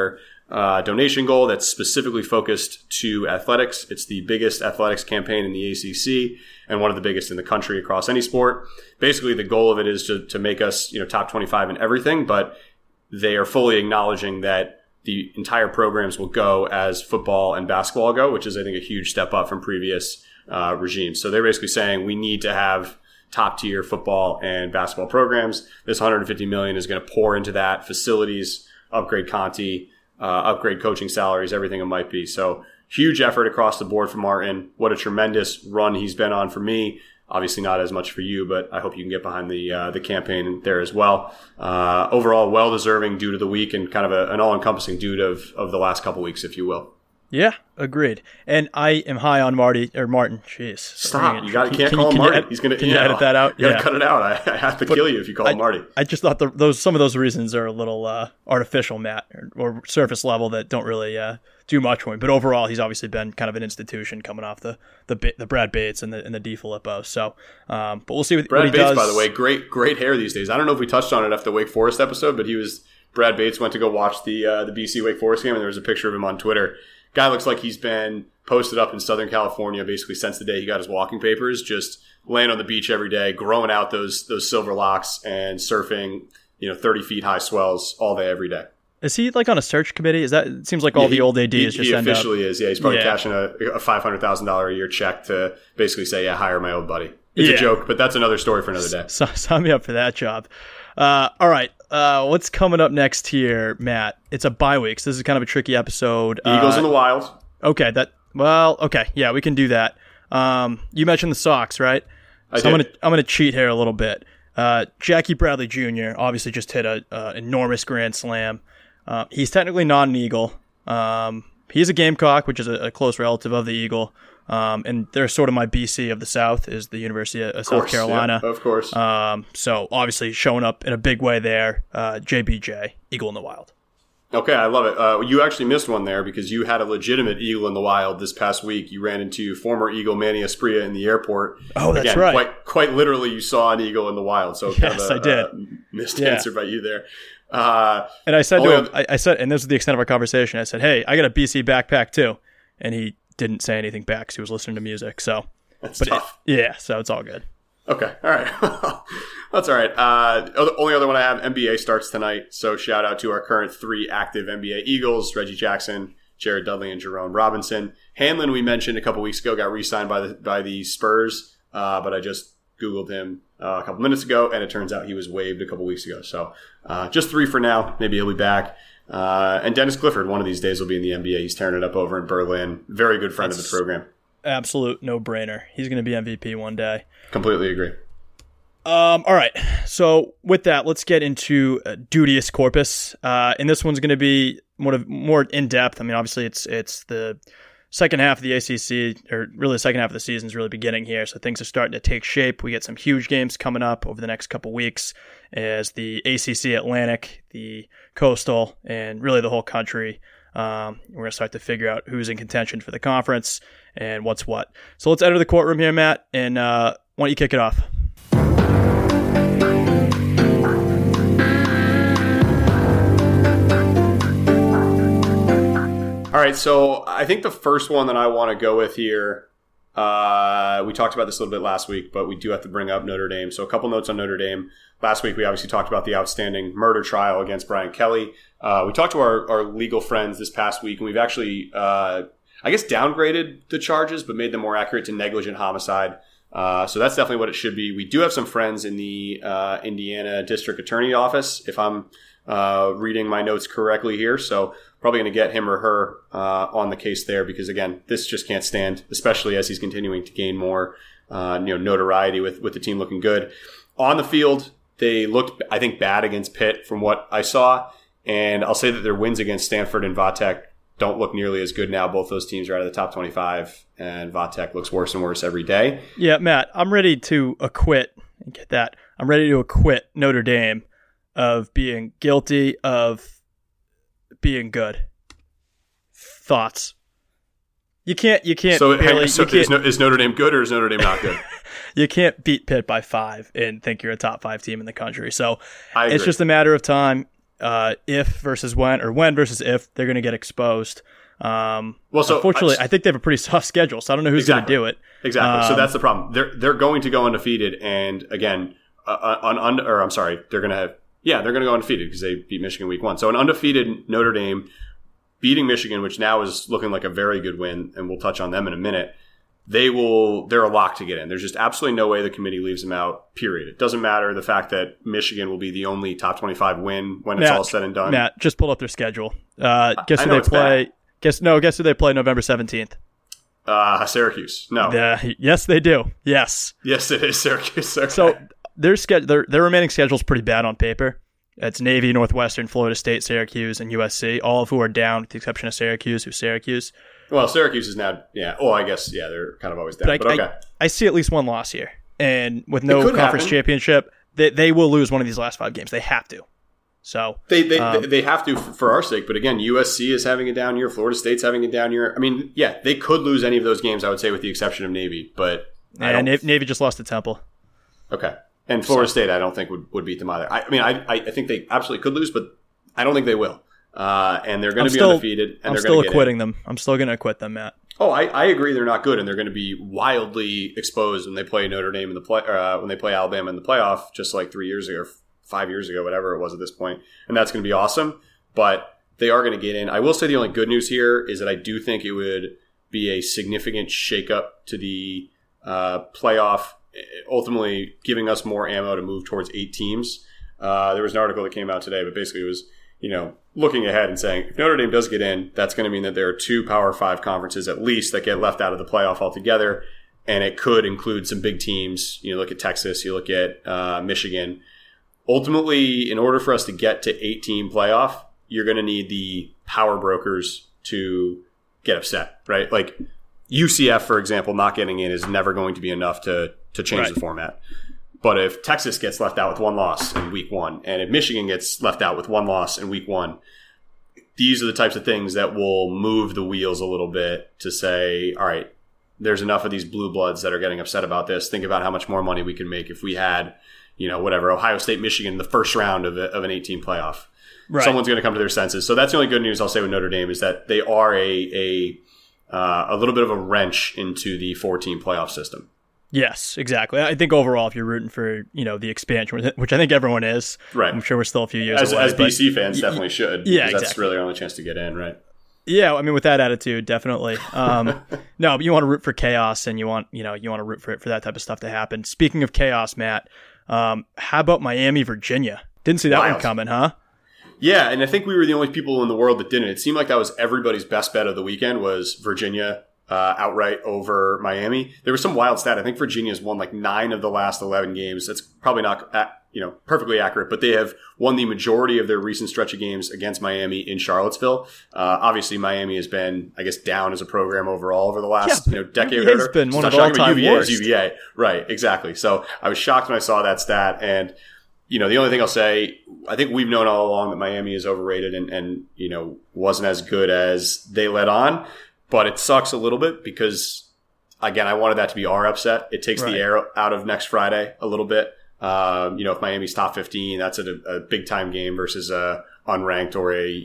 donation goal that's specifically focused to athletics. It's the biggest athletics campaign in the ACC and one of the biggest in the country across any sport. Basically, the goal of it is to make us, top 25 in everything, but they are fully acknowledging that the entire programs will go as football and basketball go, which is, I think, a huge step up from previous regimes. So they're basically saying we need to have top tier football and basketball programs. This $150 million is going to pour into that, facilities, upgrade Conti, upgrade coaching salaries, everything it might be. So huge effort across the board for Martin. What a tremendous run he's been on for me. Obviously not as much for you, but I hope you can get behind the campaign there as well. Overall, well-deserving dude of the week and kind of an all-encompassing dude of the last couple weeks, if you will. Yeah, agreed. And I am high on Martin. Jeez. Stop. You can't call him Marty. He's going to edit that out. You got to cut it out. I have to kill you if you call him Marty. I just thought some of those reasons are a little artificial, Matt, or surface level that don't really do much for me. But overall, he's obviously been kind of an institution coming off the Brad Bates and the DiFilippo. So, but we'll see what he Bates, does. By the way, great hair these days. I don't know if we touched on it after the Wake Forest episode, but Brad Bates went to go watch the BC Wake Forest game, and there was a picture of him on Twitter. Guy looks like he's been posted up in Southern California basically since the day he got his walking papers, just laying on the beach every day, growing out those silver locks and surfing, 30 feet high swells all day, every day. Is he like on a search committee? It seems like all the old ADs just end up. He officially is. Yeah, he's probably cashing a $500,000 a year check to basically say, hire my old buddy. It's a joke, but that's another story for another day. Sign me up for that job. All right. What's coming up next here, Matt? It's a bye week, so this is kind of a tricky episode. Eagles in the Wild. Okay. Okay. Yeah, we can do that. You mentioned the Sox, right? I'm gonna cheat here a little bit. Jackie Bradley Jr. obviously just hit an enormous grand slam. He's technically not an Eagle. He's a Gamecock, which is a close relative of the Eagle. And they're sort of my BC of the South is the University of South Carolina. Yeah, of course. So obviously showing up in a big way there. JBJ, Eagle in the Wild. Okay, I love it. You actually missed one there because you had a legitimate Eagle in the Wild this past week. You ran into former Eagle Manny Esprilla in the airport. Oh, that's right. Quite literally, you saw an Eagle in the wild. So yes, I did. Missed answer by you there. And I said to him, I said, and this is the extent of our conversation, I said, hey, I got a BC backpack too. And he didn't say anything back because he was listening to music. So that's tough. So it's all good. Okay. All right. That's all right. The only other one I have, NBA starts tonight. So shout out to our current 3 active NBA Eagles, Reggie Jackson, Jared Dudley, and Jerome Robinson. Hanlon, we mentioned a couple weeks ago, got re-signed by the Spurs. But I just Googled him a couple minutes ago, and it turns out he was waived a couple weeks ago. So just 3 for now. Maybe he'll be back. And Dennis Clifford, one of these days, will be in the NBA. He's tearing it up over in Berlin. Very good friend of the program. Absolute no-brainer. He's going to be MVP one day. Completely agree. All right. So with that, let's get into Dudius Corpus. And this one's going to be more in-depth. I mean, obviously, it's the second half of the ACC, or really the second half of the season is really beginning here. So things are starting to take shape. We get some huge games coming up over the next couple weeks as the ACC Atlantic, the Coastal, and really the whole country. We're going to start to figure out who's in contention for the conference and what's what. So let's enter the courtroom here, Matt, and why don't you kick it off? All right, so I think the first one that I want to go with here, we talked about this a little bit last week, but we do have to bring up Notre Dame. So a couple notes on Notre Dame. Last week, we obviously talked about the outstanding murder trial against Brian Kelly. We talked to our legal friends this past week, and we've actually, I I guess, downgraded the charges, but made them more accurate to negligent homicide. So that's definitely what it should be. We do have some friends in the Indiana District Attorney Office, if I'm reading my notes correctly here. So probably going to get him or her on the case there because, again, this just can't stand, especially as he's continuing to gain more notoriety with the team looking good. On the field, they looked, I think, bad against Pitt from what I saw. And I'll say that their wins against Stanford and Vatech don't look nearly as good now. Both those teams are out of the top 25, and Vatech looks worse and worse every day. Yeah, Matt, I'm ready to acquit. Get that. I'm ready to acquit Notre Dame of being guilty of being good. Thoughts? You can't. So, is Notre Dame good or is Notre Dame not good? You can't beat Pitt by 5 and think you're a top 5 team in the country. So it's just a matter of time. If versus when, or when versus if, they're going to get exposed. Unfortunately, I think they have a pretty soft schedule, so I don't know who's going to do it. Exactly. So that's the problem. They're going to go undefeated, and again, they're going to go undefeated because they beat Michigan week 1. So an undefeated Notre Dame beating Michigan, which now is looking like a very good win, and we'll touch on them in a minute. They're a lock to get in. There's just absolutely no way the committee leaves them out, period. It doesn't matter the fact that Michigan will be the only top 25 win when it's all said and done. Matt, just pull up their schedule. Guess who they play? Guess who they play November 17th? Syracuse. No. Yes, they do. Yes. Yes, it is Syracuse. Okay. So their remaining schedule is pretty bad on paper. It's Navy, Northwestern, Florida State, Syracuse, and USC, all of who are down with the exception of Syracuse, who's Syracuse. Well, Syracuse is now, yeah. Oh, I guess, yeah, they're kind of always down. But okay. I see at least one loss here. And with no conference championship, they will lose one of these last 5 games. They have to. So They have to for our sake. But again, USC is having a down year. Florida State's having a down year. I mean, yeah, they could lose any of those games, I would say, with the exception of Navy. But Navy just lost to Temple. Okay. And Florida State, I don't think would beat them either. I think they absolutely could lose, but I don't think they will. And they're going to be undefeated. And I'm still acquitting them. I'm still going to acquit them, Matt. Oh, I agree. They're not good, and they're going to be wildly exposed when they play Notre Dame in when they play Alabama in the playoff, just like 3 years ago, or 5 years ago, whatever it was at this point. And that's going to be awesome. But they are going to get in. I will say the only good news here is that I do think it would be a significant shakeup to the playoff, ultimately giving us more ammo to move towards 8 teams. There was an article that came out today, but basically it was, looking ahead and saying, if Notre Dame does get in, that's going to mean that there are 2 Power 5 conferences at least that get left out of the playoff altogether. And it could include some big teams. You look at Texas, you look at Michigan. Ultimately, in order for us to get to 8-team playoff, you're going to need the power brokers to get upset, right? Like UCF, for example, not getting in is never going to be enough to change the format. But if Texas gets left out with 1 loss in week 1, and if Michigan gets left out with 1 loss in week 1, these are the types of things that will move the wheels a little bit to say, all right, there's enough of these blue bloods that are getting upset about this. Think about how much more money we could make if we had, Ohio State, Michigan, the first round of an 18 playoff. Right. Someone's going to come to their senses. So that's the only good news I'll say with Notre Dame is that they are a little bit of a wrench into the 4-team playoff system. Yes, exactly. I think overall, if you're rooting for the expansion, which I think everyone is, right? I'm sure we're still a few years away. As BC fans definitely should. Yeah, exactly. That's really our only chance to get in, right? Yeah, I mean, with that attitude, definitely. No, but you want to root for chaos, and you want to root for that type of stuff to happen. Speaking of chaos, Matt, how about Miami, Virginia? Didn't see that one coming, huh? Yeah, and I think we were the only people in the world that didn't. It seemed like that was everybody's best bet of the weekend was Virginia. Outright over Miami. There was some wild stat. I think Virginia's won like 9 of the last 11 games. That's probably not perfectly accurate, but they have won the majority of their recent stretch of games against Miami in Charlottesville. Obviously, Miami has been, I guess, down as a program overall over the last decade. It's been one of the all-time worst. UVA. Right, exactly. So I was shocked when I saw that stat. And the only thing I'll say, I think we've known all along that Miami is overrated and wasn't as good as they let on. But it sucks a little bit because, again, I wanted that to be our upset. It takes the air out of next Friday a little bit. If Miami's top 15, that's a big-time game versus a unranked or a,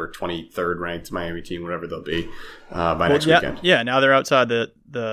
23rd ranked Miami team, whatever they'll be by next weekend. Yeah, now they're outside they're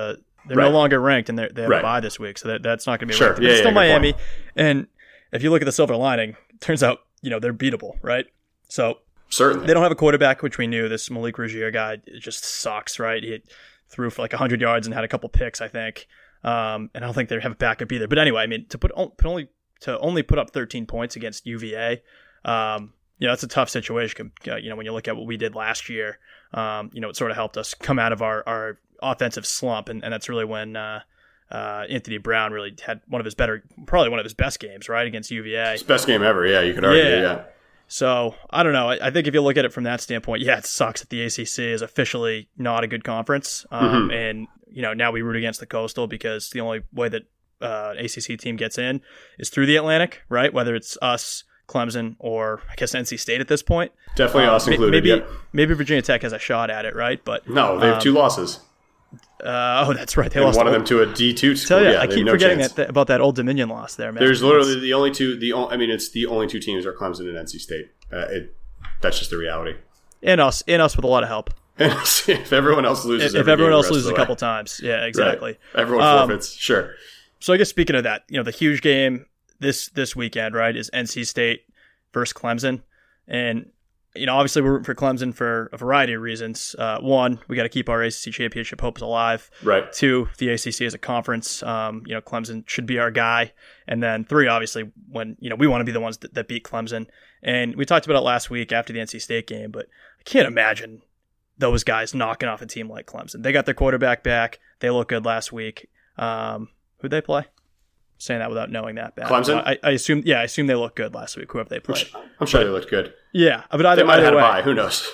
no longer ranked, and they have a bye this week, so that's not going to be ranked. It's still Miami. And if you look at the silver lining, it turns out, they're beatable, right? So Certainly. They don't have a quarterback, which we knew. This Malik Rozier guy, it just sucks, right? He threw for like 100 yards and had a couple picks, I think. And I don't think they have a backup either. But anyway, I mean, to only put up 13 points against UVA, that's a tough situation. When you look at what we did last year, it sort of helped us come out of our offensive slump, and that's really when Anthony Brown really had probably one of his best games, right, against UVA. His best game ever, yeah, you could argue, yeah. So, I don't know. I think if you look at it from that standpoint, yeah, it sucks that the ACC is officially not a good conference. And, now we root against the Coastal because the only way that an ACC team gets in is through the Atlantic, right? Whether it's us, Clemson, or I guess NC State at this point. Definitely us included, Maybe Virginia Tech has a shot at it, right? But no, they have 2 losses. That's right. They and lost one of them to a D2 school. Yeah, I keep forgetting about that Old Dominion loss there, man. There's literally the only two. It's the only 2 teams are Clemson and NC State. That's just the reality. And us with a lot of help. If everyone else loses, if everyone else loses a couple times, yeah, exactly. Right. Everyone forfeits. Sure. So I guess speaking of that, the huge game this weekend, right, is NC State versus Clemson, and obviously we're rooting for Clemson for a variety of reasons. One, we got to keep our ACC championship hopes alive. Right. 2, the ACC as a conference, Clemson should be our guy. And then 3, obviously, when we want to be the ones that beat Clemson. And we talked about it last week after the NC State game, but I can't imagine those guys knocking off a team like Clemson. They got their quarterback back. They looked good last week. Who'd they play? Saying that without knowing that bad. Clemson? I assume they looked good last week, whoever they played. I'm sure they looked good. Yeah. But they might have had a bye. Who knows?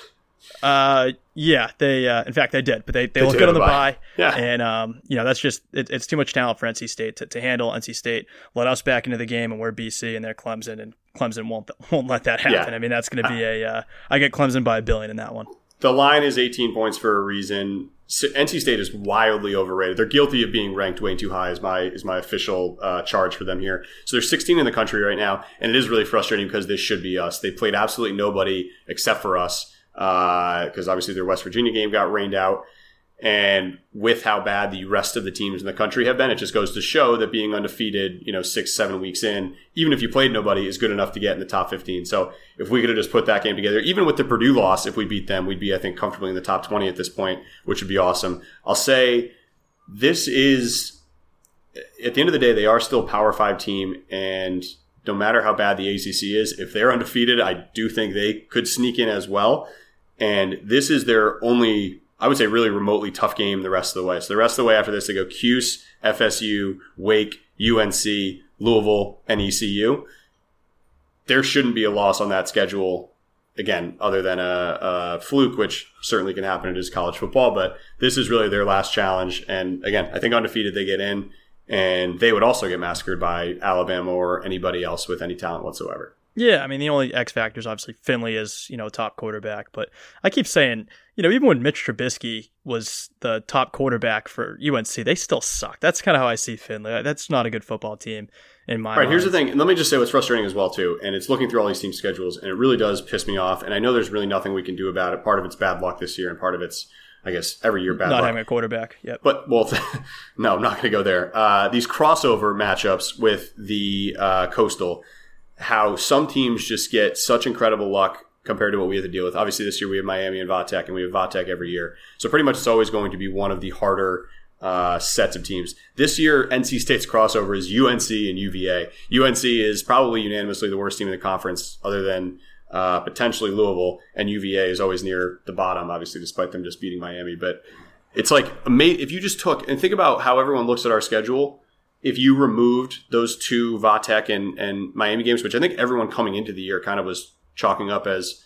Yeah, they in fact they did, but they looked good on the bye. Yeah. And that's just it's too much talent for NC State to handle. NC State let us back into the game, and we're BC and they're Clemson, and Clemson won't let that happen. Yeah. I mean, that's going to be I get Clemson by $1 billion in that one. The line is 18 points for a reason. NC State is wildly overrated. They're guilty of being ranked way too high is my official charge for them here. So they're 16 in the country right now, and it is really frustrating because this should be us. They played absolutely nobody except for us because obviously their West Virginia game got rained out. And with how bad the rest of the teams in the country have been, it just goes to show that being undefeated, 6-7 weeks in, even if you played nobody, is good enough to get in the top 15. So if we could have just put that game together, even with the Purdue loss, if we beat them, we'd be, I think, comfortably in the top 20 at this point, which would be awesome. I'll say this is, at the end of the day, they are still a Power 5 team. And no matter how bad the ACC is, if they're undefeated, I do think they could sneak in as well. And this is their only, I would say, really remotely tough game the rest of the way. So the rest of the way after this, they go Cuse, FSU, Wake, UNC, Louisville, and ECU. There shouldn't be a loss on that schedule, again, other than a fluke, which certainly can happen. It is college football, but this is really their last challenge. And again, I think undefeated, they get in, and they would also get massacred by Alabama or anybody else with any talent whatsoever. Yeah, I mean, the only X factor is obviously Finley is, top quarterback. But I keep saying, even when Mitch Trubisky was the top quarterback for UNC, they still suck. That's kind of how I see Finley. That's not a good football team in my mind. Right, here's the thing. And let me just say what's frustrating as well, too. And it's looking through all these team schedules, and it really does piss me off. And I know there's really nothing we can do about it. Part of it's bad luck this year, and part of it's, I guess, every year bad luck. Not having a quarterback, yep. But, no, I'm not going to go there. These crossover matchups with the Coastal, how some teams just get such incredible luck compared to what we have to deal with. Obviously, this year we have Miami and Vatech, and we have Vatech every year. So pretty much it's always going to be one of the harder sets of teams. This year, NC State's crossover is UNC and UVA. UNC is probably unanimously the worst team in the conference other than potentially Louisville, and UVA is always near the bottom, obviously, despite them just beating Miami. But it's like, if you just took, and think about how everyone looks at our schedule, if you removed those 2 Vatech and Miami games, which I think everyone coming into the year kind of was chalking up as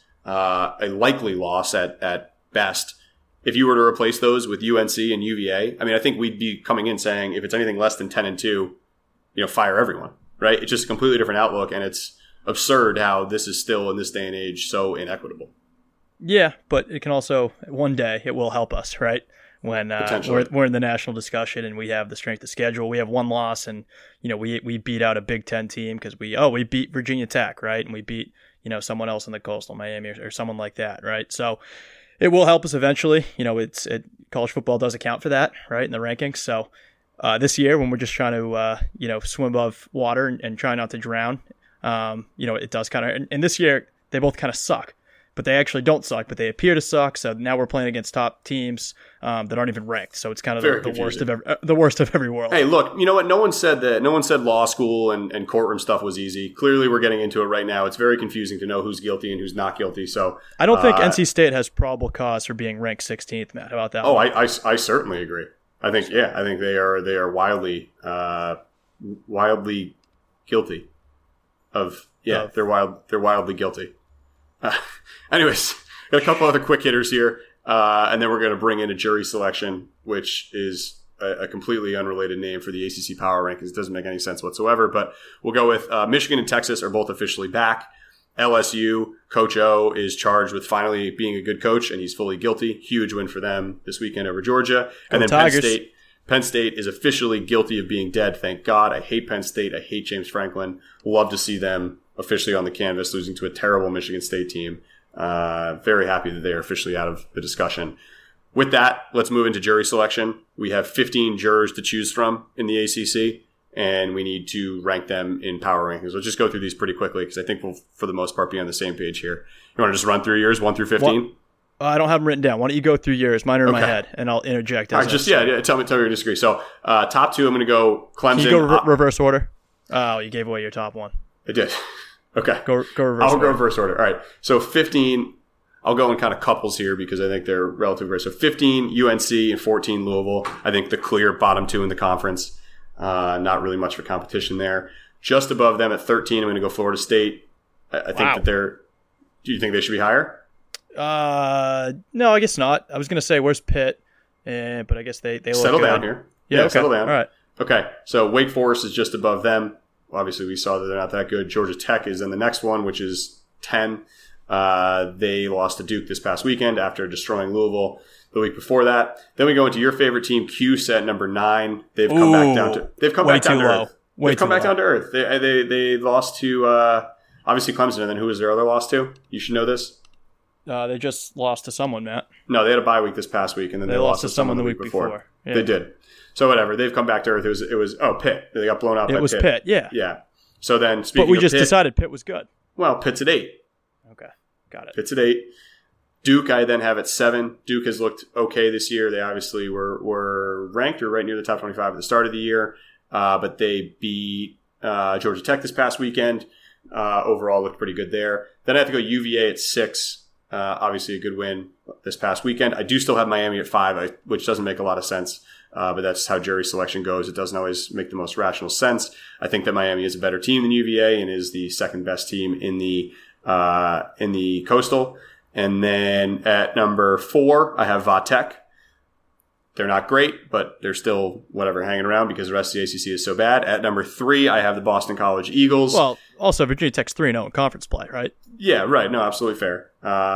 a likely loss at best, if you were to replace those with UNC and UVA, I mean, I think we'd be coming in saying if it's anything less than 10-2, fire everyone, right? It's just a completely different outlook, and it's absurd how this is still in this day and age so inequitable. Yeah, but it can also, one day, it will help us, right? When we're in the national discussion and we have the strength of schedule. We have one loss, and we beat out a Big Ten team because we beat Virginia Tech, right? And we beat someone else in the Coastal, Miami or someone like that, right? So it will help us eventually. College football does account for that, right, in the rankings. So this year, when we're just trying to swim above water and try not to drown, it does kind of. And this year they both kind of suck. but they actually don't suck, but they appear to suck. So now we're playing against top teams that aren't even ranked. So it's kind of the worst of every world. Hey, look, you know what? No one said law school and courtroom stuff was easy. Clearly, we're getting into it right now. It's very confusing to know who's guilty and who's not guilty. So I don't think NC State has probable cause for being ranked 16th, Matt. How about that? Oh, I certainly agree. I think they are wildly guilty of they're wildly guilty. Anyways, got a couple other quick hitters here, and then we're going to bring in a jury selection, which is a completely unrelated name for the ACC Power Rankings. It doesn't make any sense whatsoever, but we'll go with Michigan and Texas are both officially back. LSU, Coach O is charged with finally being a good coach, and he's fully guilty. Huge win for them this weekend over Georgia. And then Tigers. Penn State is officially guilty of being dead. Thank God. I hate Penn State. I hate James Franklin. Love to see them officially on the canvas, losing to a terrible Michigan State team. Very happy that they are officially out of the discussion. With that, let's move into jury selection. We have 15 jurors to choose from in the ACC, and we need to rank them in power rankings. We'll just go through these pretty quickly because I think we'll, for the most part, be on the same page here. You want to just run through yours, 1 through 15? I don't have them written down. Why don't you go through yours? Mine are in my head, and I'll interject. All right, tell me you disagree. So, top 2, I'm going to go Clemson. Can you go reverse order? Oh, you gave away your top one. I did. Okay. Go reverse order. I'll go reverse order. All right. So, 15, I'll go in kind of couples here because I think they're relatively rare. So, 15, UNC, and 14, Louisville. I think the clear bottom 2 in the conference. Not really much for competition there. Just above them at 13, I'm going to go Florida State. I think that they're – do you think they should be higher? No, I guess not. I was going to say, where's Pitt? But I guess they settle down here. Yeah, settle down. All right. Okay, so Wake Forest is just above them. Obviously, we saw that they're not that good. Georgia Tech is in the next one, which is 10. They lost to Duke this past weekend after destroying Louisville the week before that. Then we go into your favorite team, Cuse at number 9. They've come back down to earth. They've come back down to earth. They lost to obviously Clemson, and then who was their other loss to? You should know this. They just lost to someone, Matt. No, they had a bye week this past week, and then they lost to someone the week before. Yeah. They did. So whatever, they've come back to earth. It was Pitt. They got blown out. It was Pitt. Yeah. Yeah. So then, speaking of But we just Pitt, decided Pitt was good. Well, Pitt's at 8. Okay, got it. Pitt's at 8. Duke, I then have at 7. Duke has looked okay this year. They obviously were ranked or right near the top 25 at the start of the year, but they beat Georgia Tech this past weekend. Overall, looked pretty good there. Then I have to go UVA at 6. Obviously a good win this past weekend. I do still have Miami at 5, which doesn't make a lot of sense, but that's how jury selection goes. It doesn't always make the most rational sense. I think that Miami is a better team than UVA and is the second best team in the Coastal. And then at number 4, I have Va-Tech. They're not great, but they're still whatever hanging around because the rest of the ACC is so bad. At number 3, I have the Boston College Eagles. Well, also Virginia Tech's 3-0 in conference play, right? Yeah, right. No, absolutely fair.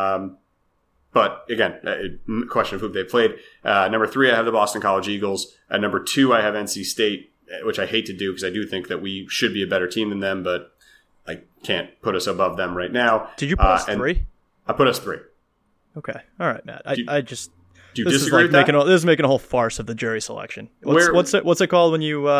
But again, question of who they played. Number 3, I have the Boston College Eagles. At number 2, I have NC State, which I hate to do because I do think that we should be a better team than them, but I can't put us above them right now. Did you put us 3? I put us 3. Okay. All right, Matt. Do you this disagree is like with that? This is making a whole farce of the jury selection. What's it called when you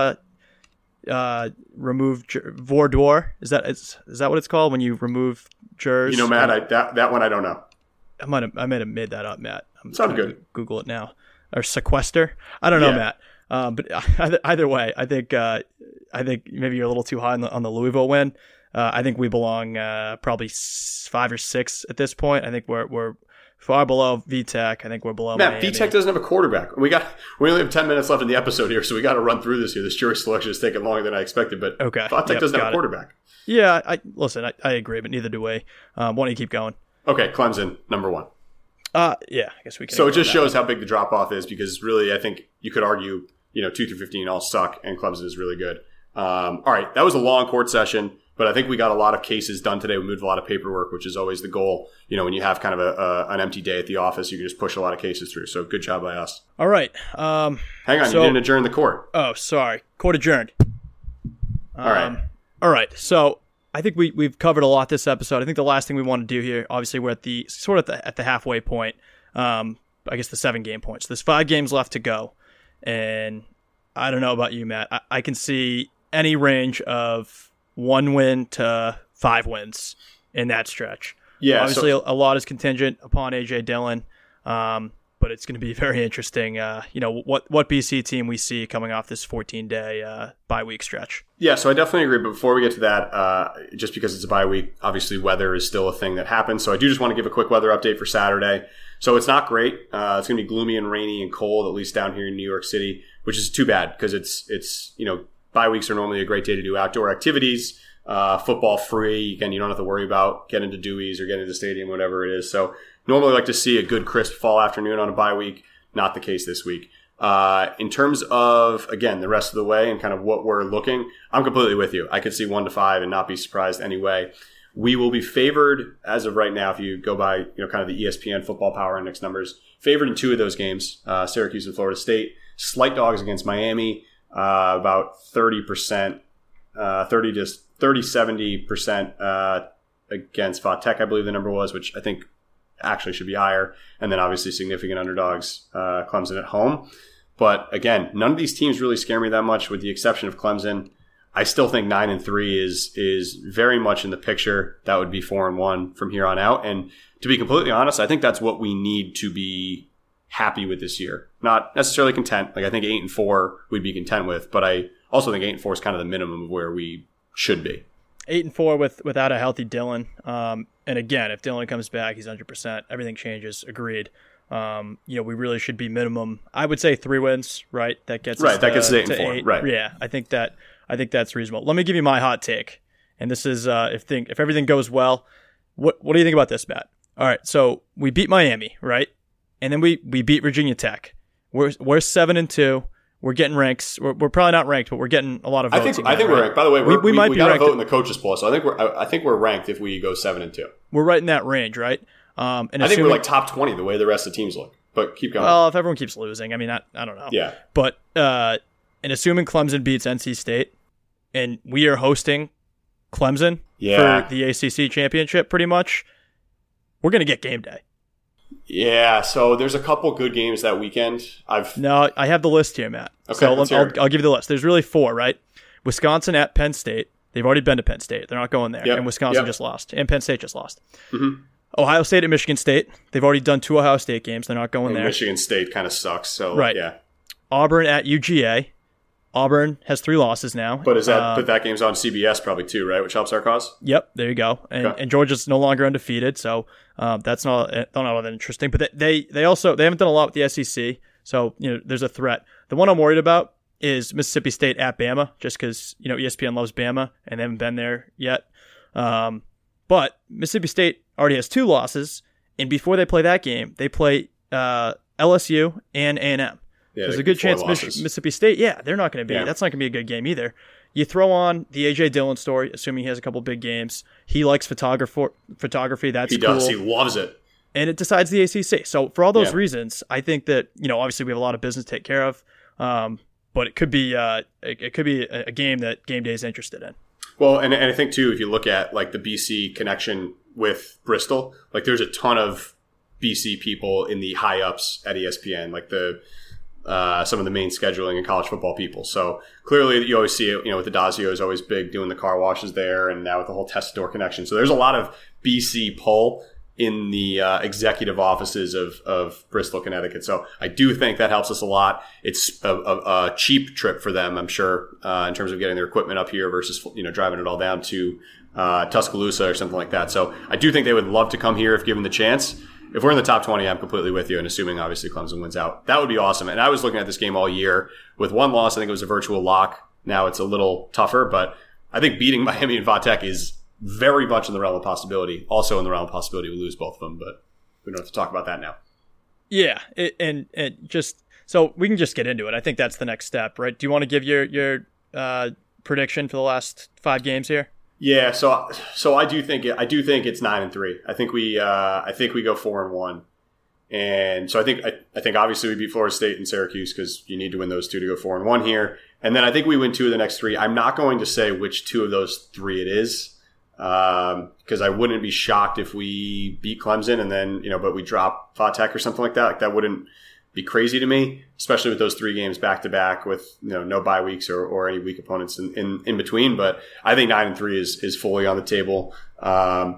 remove voir dire? Is that what it's called when you remove jurors? You know, Matt, that one I don't know. I might have made that up, Matt. Sounds good. Google it now. Or sequester? I don't know, Matt. But either way, I think maybe you're a little too high on the Louisville win. I think we belong probably 5 or 6 at this point. I think we're far below VTech. I think we're below Matt, Miami. VTech doesn't have a quarterback. We only have 10 minutes left in the episode here, so we got to run through this here. This jury selection has taken longer than I expected, but okay. VTech doesn't have a quarterback. Yeah, I agree, but neither do we. Why don't you keep going? Okay, Clemson, number 1. Yeah, I guess we can. So it just shows how big the drop-off is because really I think you could argue, 2 through 15 all suck and Clemson is really good. All right, that was a long court session. But I think we got a lot of cases done today. We moved a lot of paperwork, which is always the goal. When you have kind of an empty day at the office, you can just push a lot of cases through. So good job by us. All right. Hang on, you didn't adjourn the court. Oh, sorry. Court adjourned. All right. All right. So I think we've covered a lot this episode. I think the last thing we want to do here, obviously, we're at the halfway point. I guess the 7 game points. There's 5 games left to go, and I don't know about you, Matt. I can see any range of 1 win to 5 wins in that stretch. Yeah, obviously a lot is contingent upon AJ Dillon, but it's going to be very interesting. What BC team we see coming off this 14-day bye week stretch. Yeah, so I definitely agree. But before we get to that, just because it's a bye week, obviously weather is still a thing that happens. So I do just want to give a quick weather update for Saturday. So it's not great. It's going to be gloomy and rainy and cold, at least down here in New York City, which is too bad because it's bye weeks are normally a great day to do outdoor activities. Football free. Again, you don't have to worry about getting to Dewey's or getting to the stadium, whatever it is. So normally like to see a good crisp fall afternoon on a bye week. Not the case this week. In terms of, again, the rest of the way and kind of what we're looking, I'm completely with you. I could see 1-5 and not be surprised anyway. We will be favored as of right now, if you go by, kind of the ESPN Football Power Index numbers, favored in 2 of those games, Syracuse and Florida State. Slight dogs against Miami, about 30%, 70% against Va Tech, I believe the number was, which I think actually should be higher. And then obviously significant underdogs, Clemson at home. But again, none of these teams really scare me that much with the exception of Clemson. I still think 9-3 is very much in the picture. That would be 4-1 from here on out. And to be completely honest, I think that's what we need to be happy with this year. Not necessarily content. Like I think 8-4 we'd be content with, but I also think 8-4 is kind of the minimum of where we should be. 8-4 without a healthy Dillon. And again, if Dillon comes back, he's 100%. Everything changes. Agreed. We really should be minimum. I would say 3 wins. Right, that gets us that gets us 8-4. Right. Yeah, I think that's reasonable. Let me give you my hot take, and this is if everything goes well. What do you think about this, Matt? All right, so we beat Miami, right, and then we beat Virginia Tech. We're 7-2. We're getting ranks. We're probably not ranked, but we're getting a lot of votes. I think we're ranked. By the way, we might be got ranked. A vote in the coaches poll, so I think we're ranked if we go 7-2. We're right in that range, right? And I think we're like top 20 the way the rest of the teams look. But keep going. Well, if everyone keeps losing, I mean, I don't know. Yeah. But and assuming Clemson beats NC State, and we are hosting Clemson for the ACC championship, pretty much, we're going to get game day. Yeah, so there's a couple good games that weekend. I have the list here, Matt. Okay, so I'll give you the list. There's really 4, right? Wisconsin at Penn State. They've already been to Penn State. They're not going there. Yep. And Wisconsin just lost. And Penn State just lost. Mm-hmm. Ohio State at Michigan State. They've already done 2 Ohio State games. They're not going there. Michigan State kind of sucks. So right. Yeah. Auburn at UGA. Auburn has 3 losses now. But that game's on CBS probably too, right? Which helps our cause. Yep, there you go. And Georgia's no longer undefeated, so that's not all that interesting. But they haven't done a lot with the SEC, so there's a threat. The one I'm worried about is Mississippi State at Bama, just because ESPN loves Bama and they haven't been there yet. But Mississippi State already has 2 losses, and before they play that game, they play LSU and A&M. Yeah, there's a good chance Mississippi State, they're not going to be. Yeah. That's not going to be a good game either. You throw on the A.J. Dillon story, assuming he has a couple big games. He likes photography. That's cool. He does. He loves it. And it decides the ACC. So for all those reasons, I think that, obviously we have a lot of business to take care of. But it could be a game that Game Day is interested in. Well, and I think, too, if you look at like the BC connection with Bristol, like there's a ton of BC people in the high ups at ESPN, like some of the main scheduling and college football people. So clearly you always see it, with the Dazio is always big doing the car washes there, and now with the whole Testador connection. So there's a lot of BC pull in the executive offices of Bristol, Connecticut. So I do think that helps us a lot. It's a cheap trip for them, I'm sure, in terms of getting their equipment up here versus, driving it all down to Tuscaloosa or something like that. So I do think they would love to come here if given the chance. If we're in the top 20, I'm completely with you, and assuming obviously Clemson wins out, that would be awesome. And I was looking at this game all year with 1 loss. I think it was a virtual lock. Now it's a little tougher, but I think beating Miami and Va Tech is very much in the realm of possibility. Also in the realm of possibility we lose both of them, but we don't have to talk about that now. Yeah, and just so we can just get into it. I think that's the next step, right? Do you want to give your prediction for the last 5 games here? Yeah, so I do think it's 9-3. I think we go 4-1, and so I think obviously we beat Florida State and Syracuse because you need to win those 2 to go 4-1 here, and then I think we win 2 of the next 3. I'm not going to say which 2 of those 3 it is, because I wouldn't be shocked if we beat Clemson and then but we drop Va Tech or something like that. Like that wouldn't be crazy to me, especially with those 3 games back to back with no bye weeks or any weak opponents in between. But I think 9-3 is fully on the table.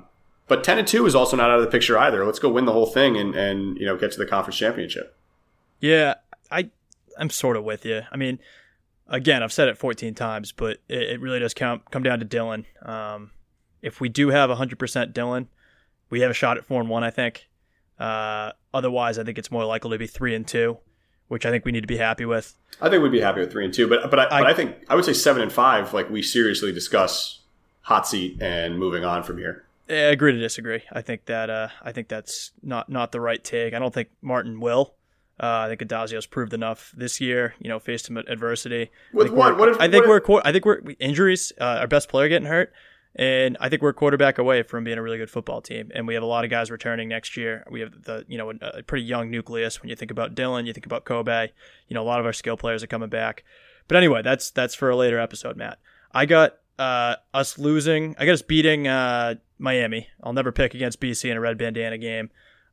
But 10-2 is also not out of the picture either. Let's go win the whole thing and get to the conference championship. Yeah, I'm sort of with you. I mean, again, I've said it 14 times, but it really does come down to Dylan. If we do have 100% Dylan, we have a shot at 4-1, I think. Otherwise, I think it's more likely to be 3-2, which I think we need to be happy with. I think we'd be happy with 3-2, but I think I would say 7-5. Like, we seriously discuss hot seat and moving on from here. I agree to disagree. I think that's not the right take. I don't think Martin will. I think Adazio's proved enough this year. Faced him at adversity. I think we're injuries. Our best player getting hurt, and I think we're a quarterback away from being a really good football team. And we have a lot of guys returning next year. We have a pretty young nucleus. When you think about Dylan, you think about Kobe. A lot of our skill players are coming back. But anyway, that's for a later episode, Matt. I got us losing. I got us beating Miami. I'll never pick against BC in a red bandana game.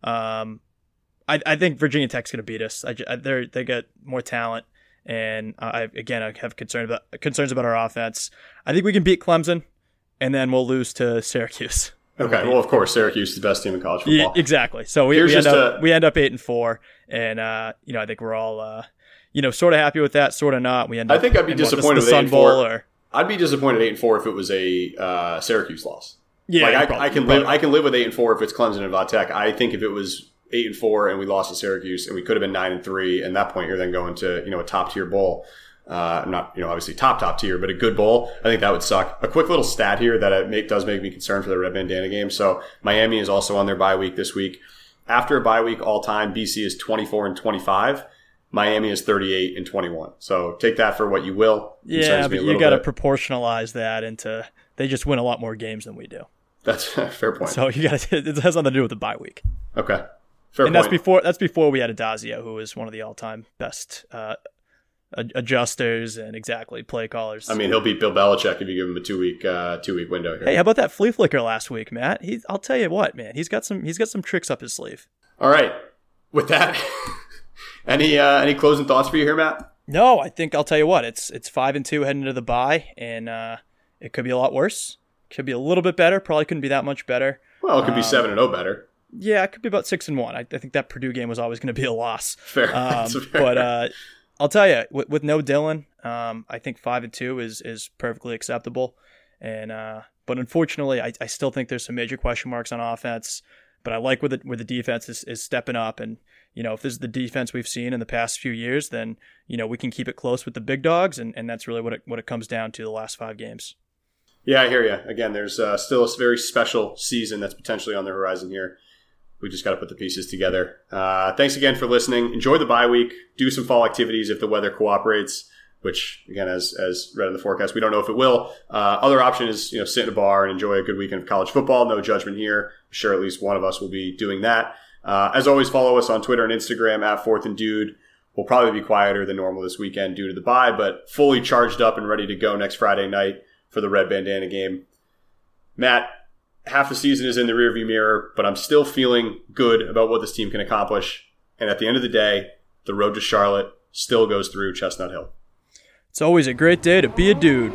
I think Virginia Tech's going to beat us. They got more talent, and I have concerns about our offense. I think we can beat Clemson, and then we'll lose to Syracuse. Okay, well, of course, Syracuse is the best team in college football. Yeah, exactly. So we end up 8-4, and I think we're all sort of happy with that, sort of not. I think I'd be disappointed with 8-4. I'd be disappointed at 8-4 if it was a Syracuse loss. Yeah, I can live with 8-4 if it's Clemson and Va Tech. I think if it was 8-4 and we lost to Syracuse and we could have been 9-3, and at that point you're then going to a top tier bowl. Not obviously top tier, but a good bowl. I think that would suck. A quick little stat here that does make me concerned for the red bandana game. So Miami is also on their bye week this week. After a bye week, all time BC is 24-25. Miami is 38-21. So take that for what you will. Yeah, but you got to proportionalize that into they just win a lot more games than we do. That's a fair point. So it has nothing to do with the bye week. Okay, fair point. That's before we had Adazio, who is one of the all-time best adjusters and play callers. I mean, he'll beat Bill Belichick if you give him a 2-week window here. Hey, how about that flea flicker last week, Matt? I'll tell you what, man, he's got some tricks up his sleeve. All right, with that. Any closing thoughts for you here, Matt? No, I think I'll tell you what. It's 5-2 heading into the bye, and it could be a lot worse. Could be a little bit better. Probably couldn't be that much better. Well, it could be 7-0 better. Yeah, it could be about 6-1. I think that Purdue game was always going to be a loss. Fair. But I'll tell you, with no Dylan, I think 5-2 is perfectly acceptable. And but unfortunately, I still think there's some major question marks on offense. But I like where the defense is stepping up, and if this is the defense we've seen in the past few years, then we can keep it close with the big dogs, and that's really what it comes down to the last 5 games. Yeah, I hear you. Again, there's still a very special season that's potentially on the horizon here. We just got to put the pieces together. Thanks again for listening. Enjoy the bye week. Do some fall activities if the weather cooperates, which, again, as read in the forecast, we don't know if it will. Other option is sit in a bar and enjoy a good weekend of college football. No judgment here. I'm sure at least one of us will be doing that. As always, follow us on Twitter and Instagram at 4th and Dude. We'll probably be quieter than normal this weekend due to the bye, but fully charged up and ready to go next Friday night for the red bandana game. Matt, half the season is in the rearview mirror, but I'm still feeling good about what this team can accomplish. And at the end of the day, the road to Charlotte still goes through Chestnut Hill. It's always a great day to be a dude.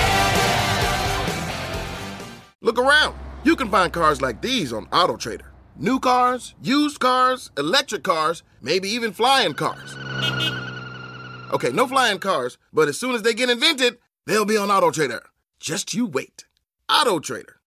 Look around. You can find cars like these on AutoTrader. New cars, used cars, electric cars, maybe even flying cars. Okay, no flying cars, but as soon as they get invented, they'll be on AutoTrader. Just you wait. AutoTrader.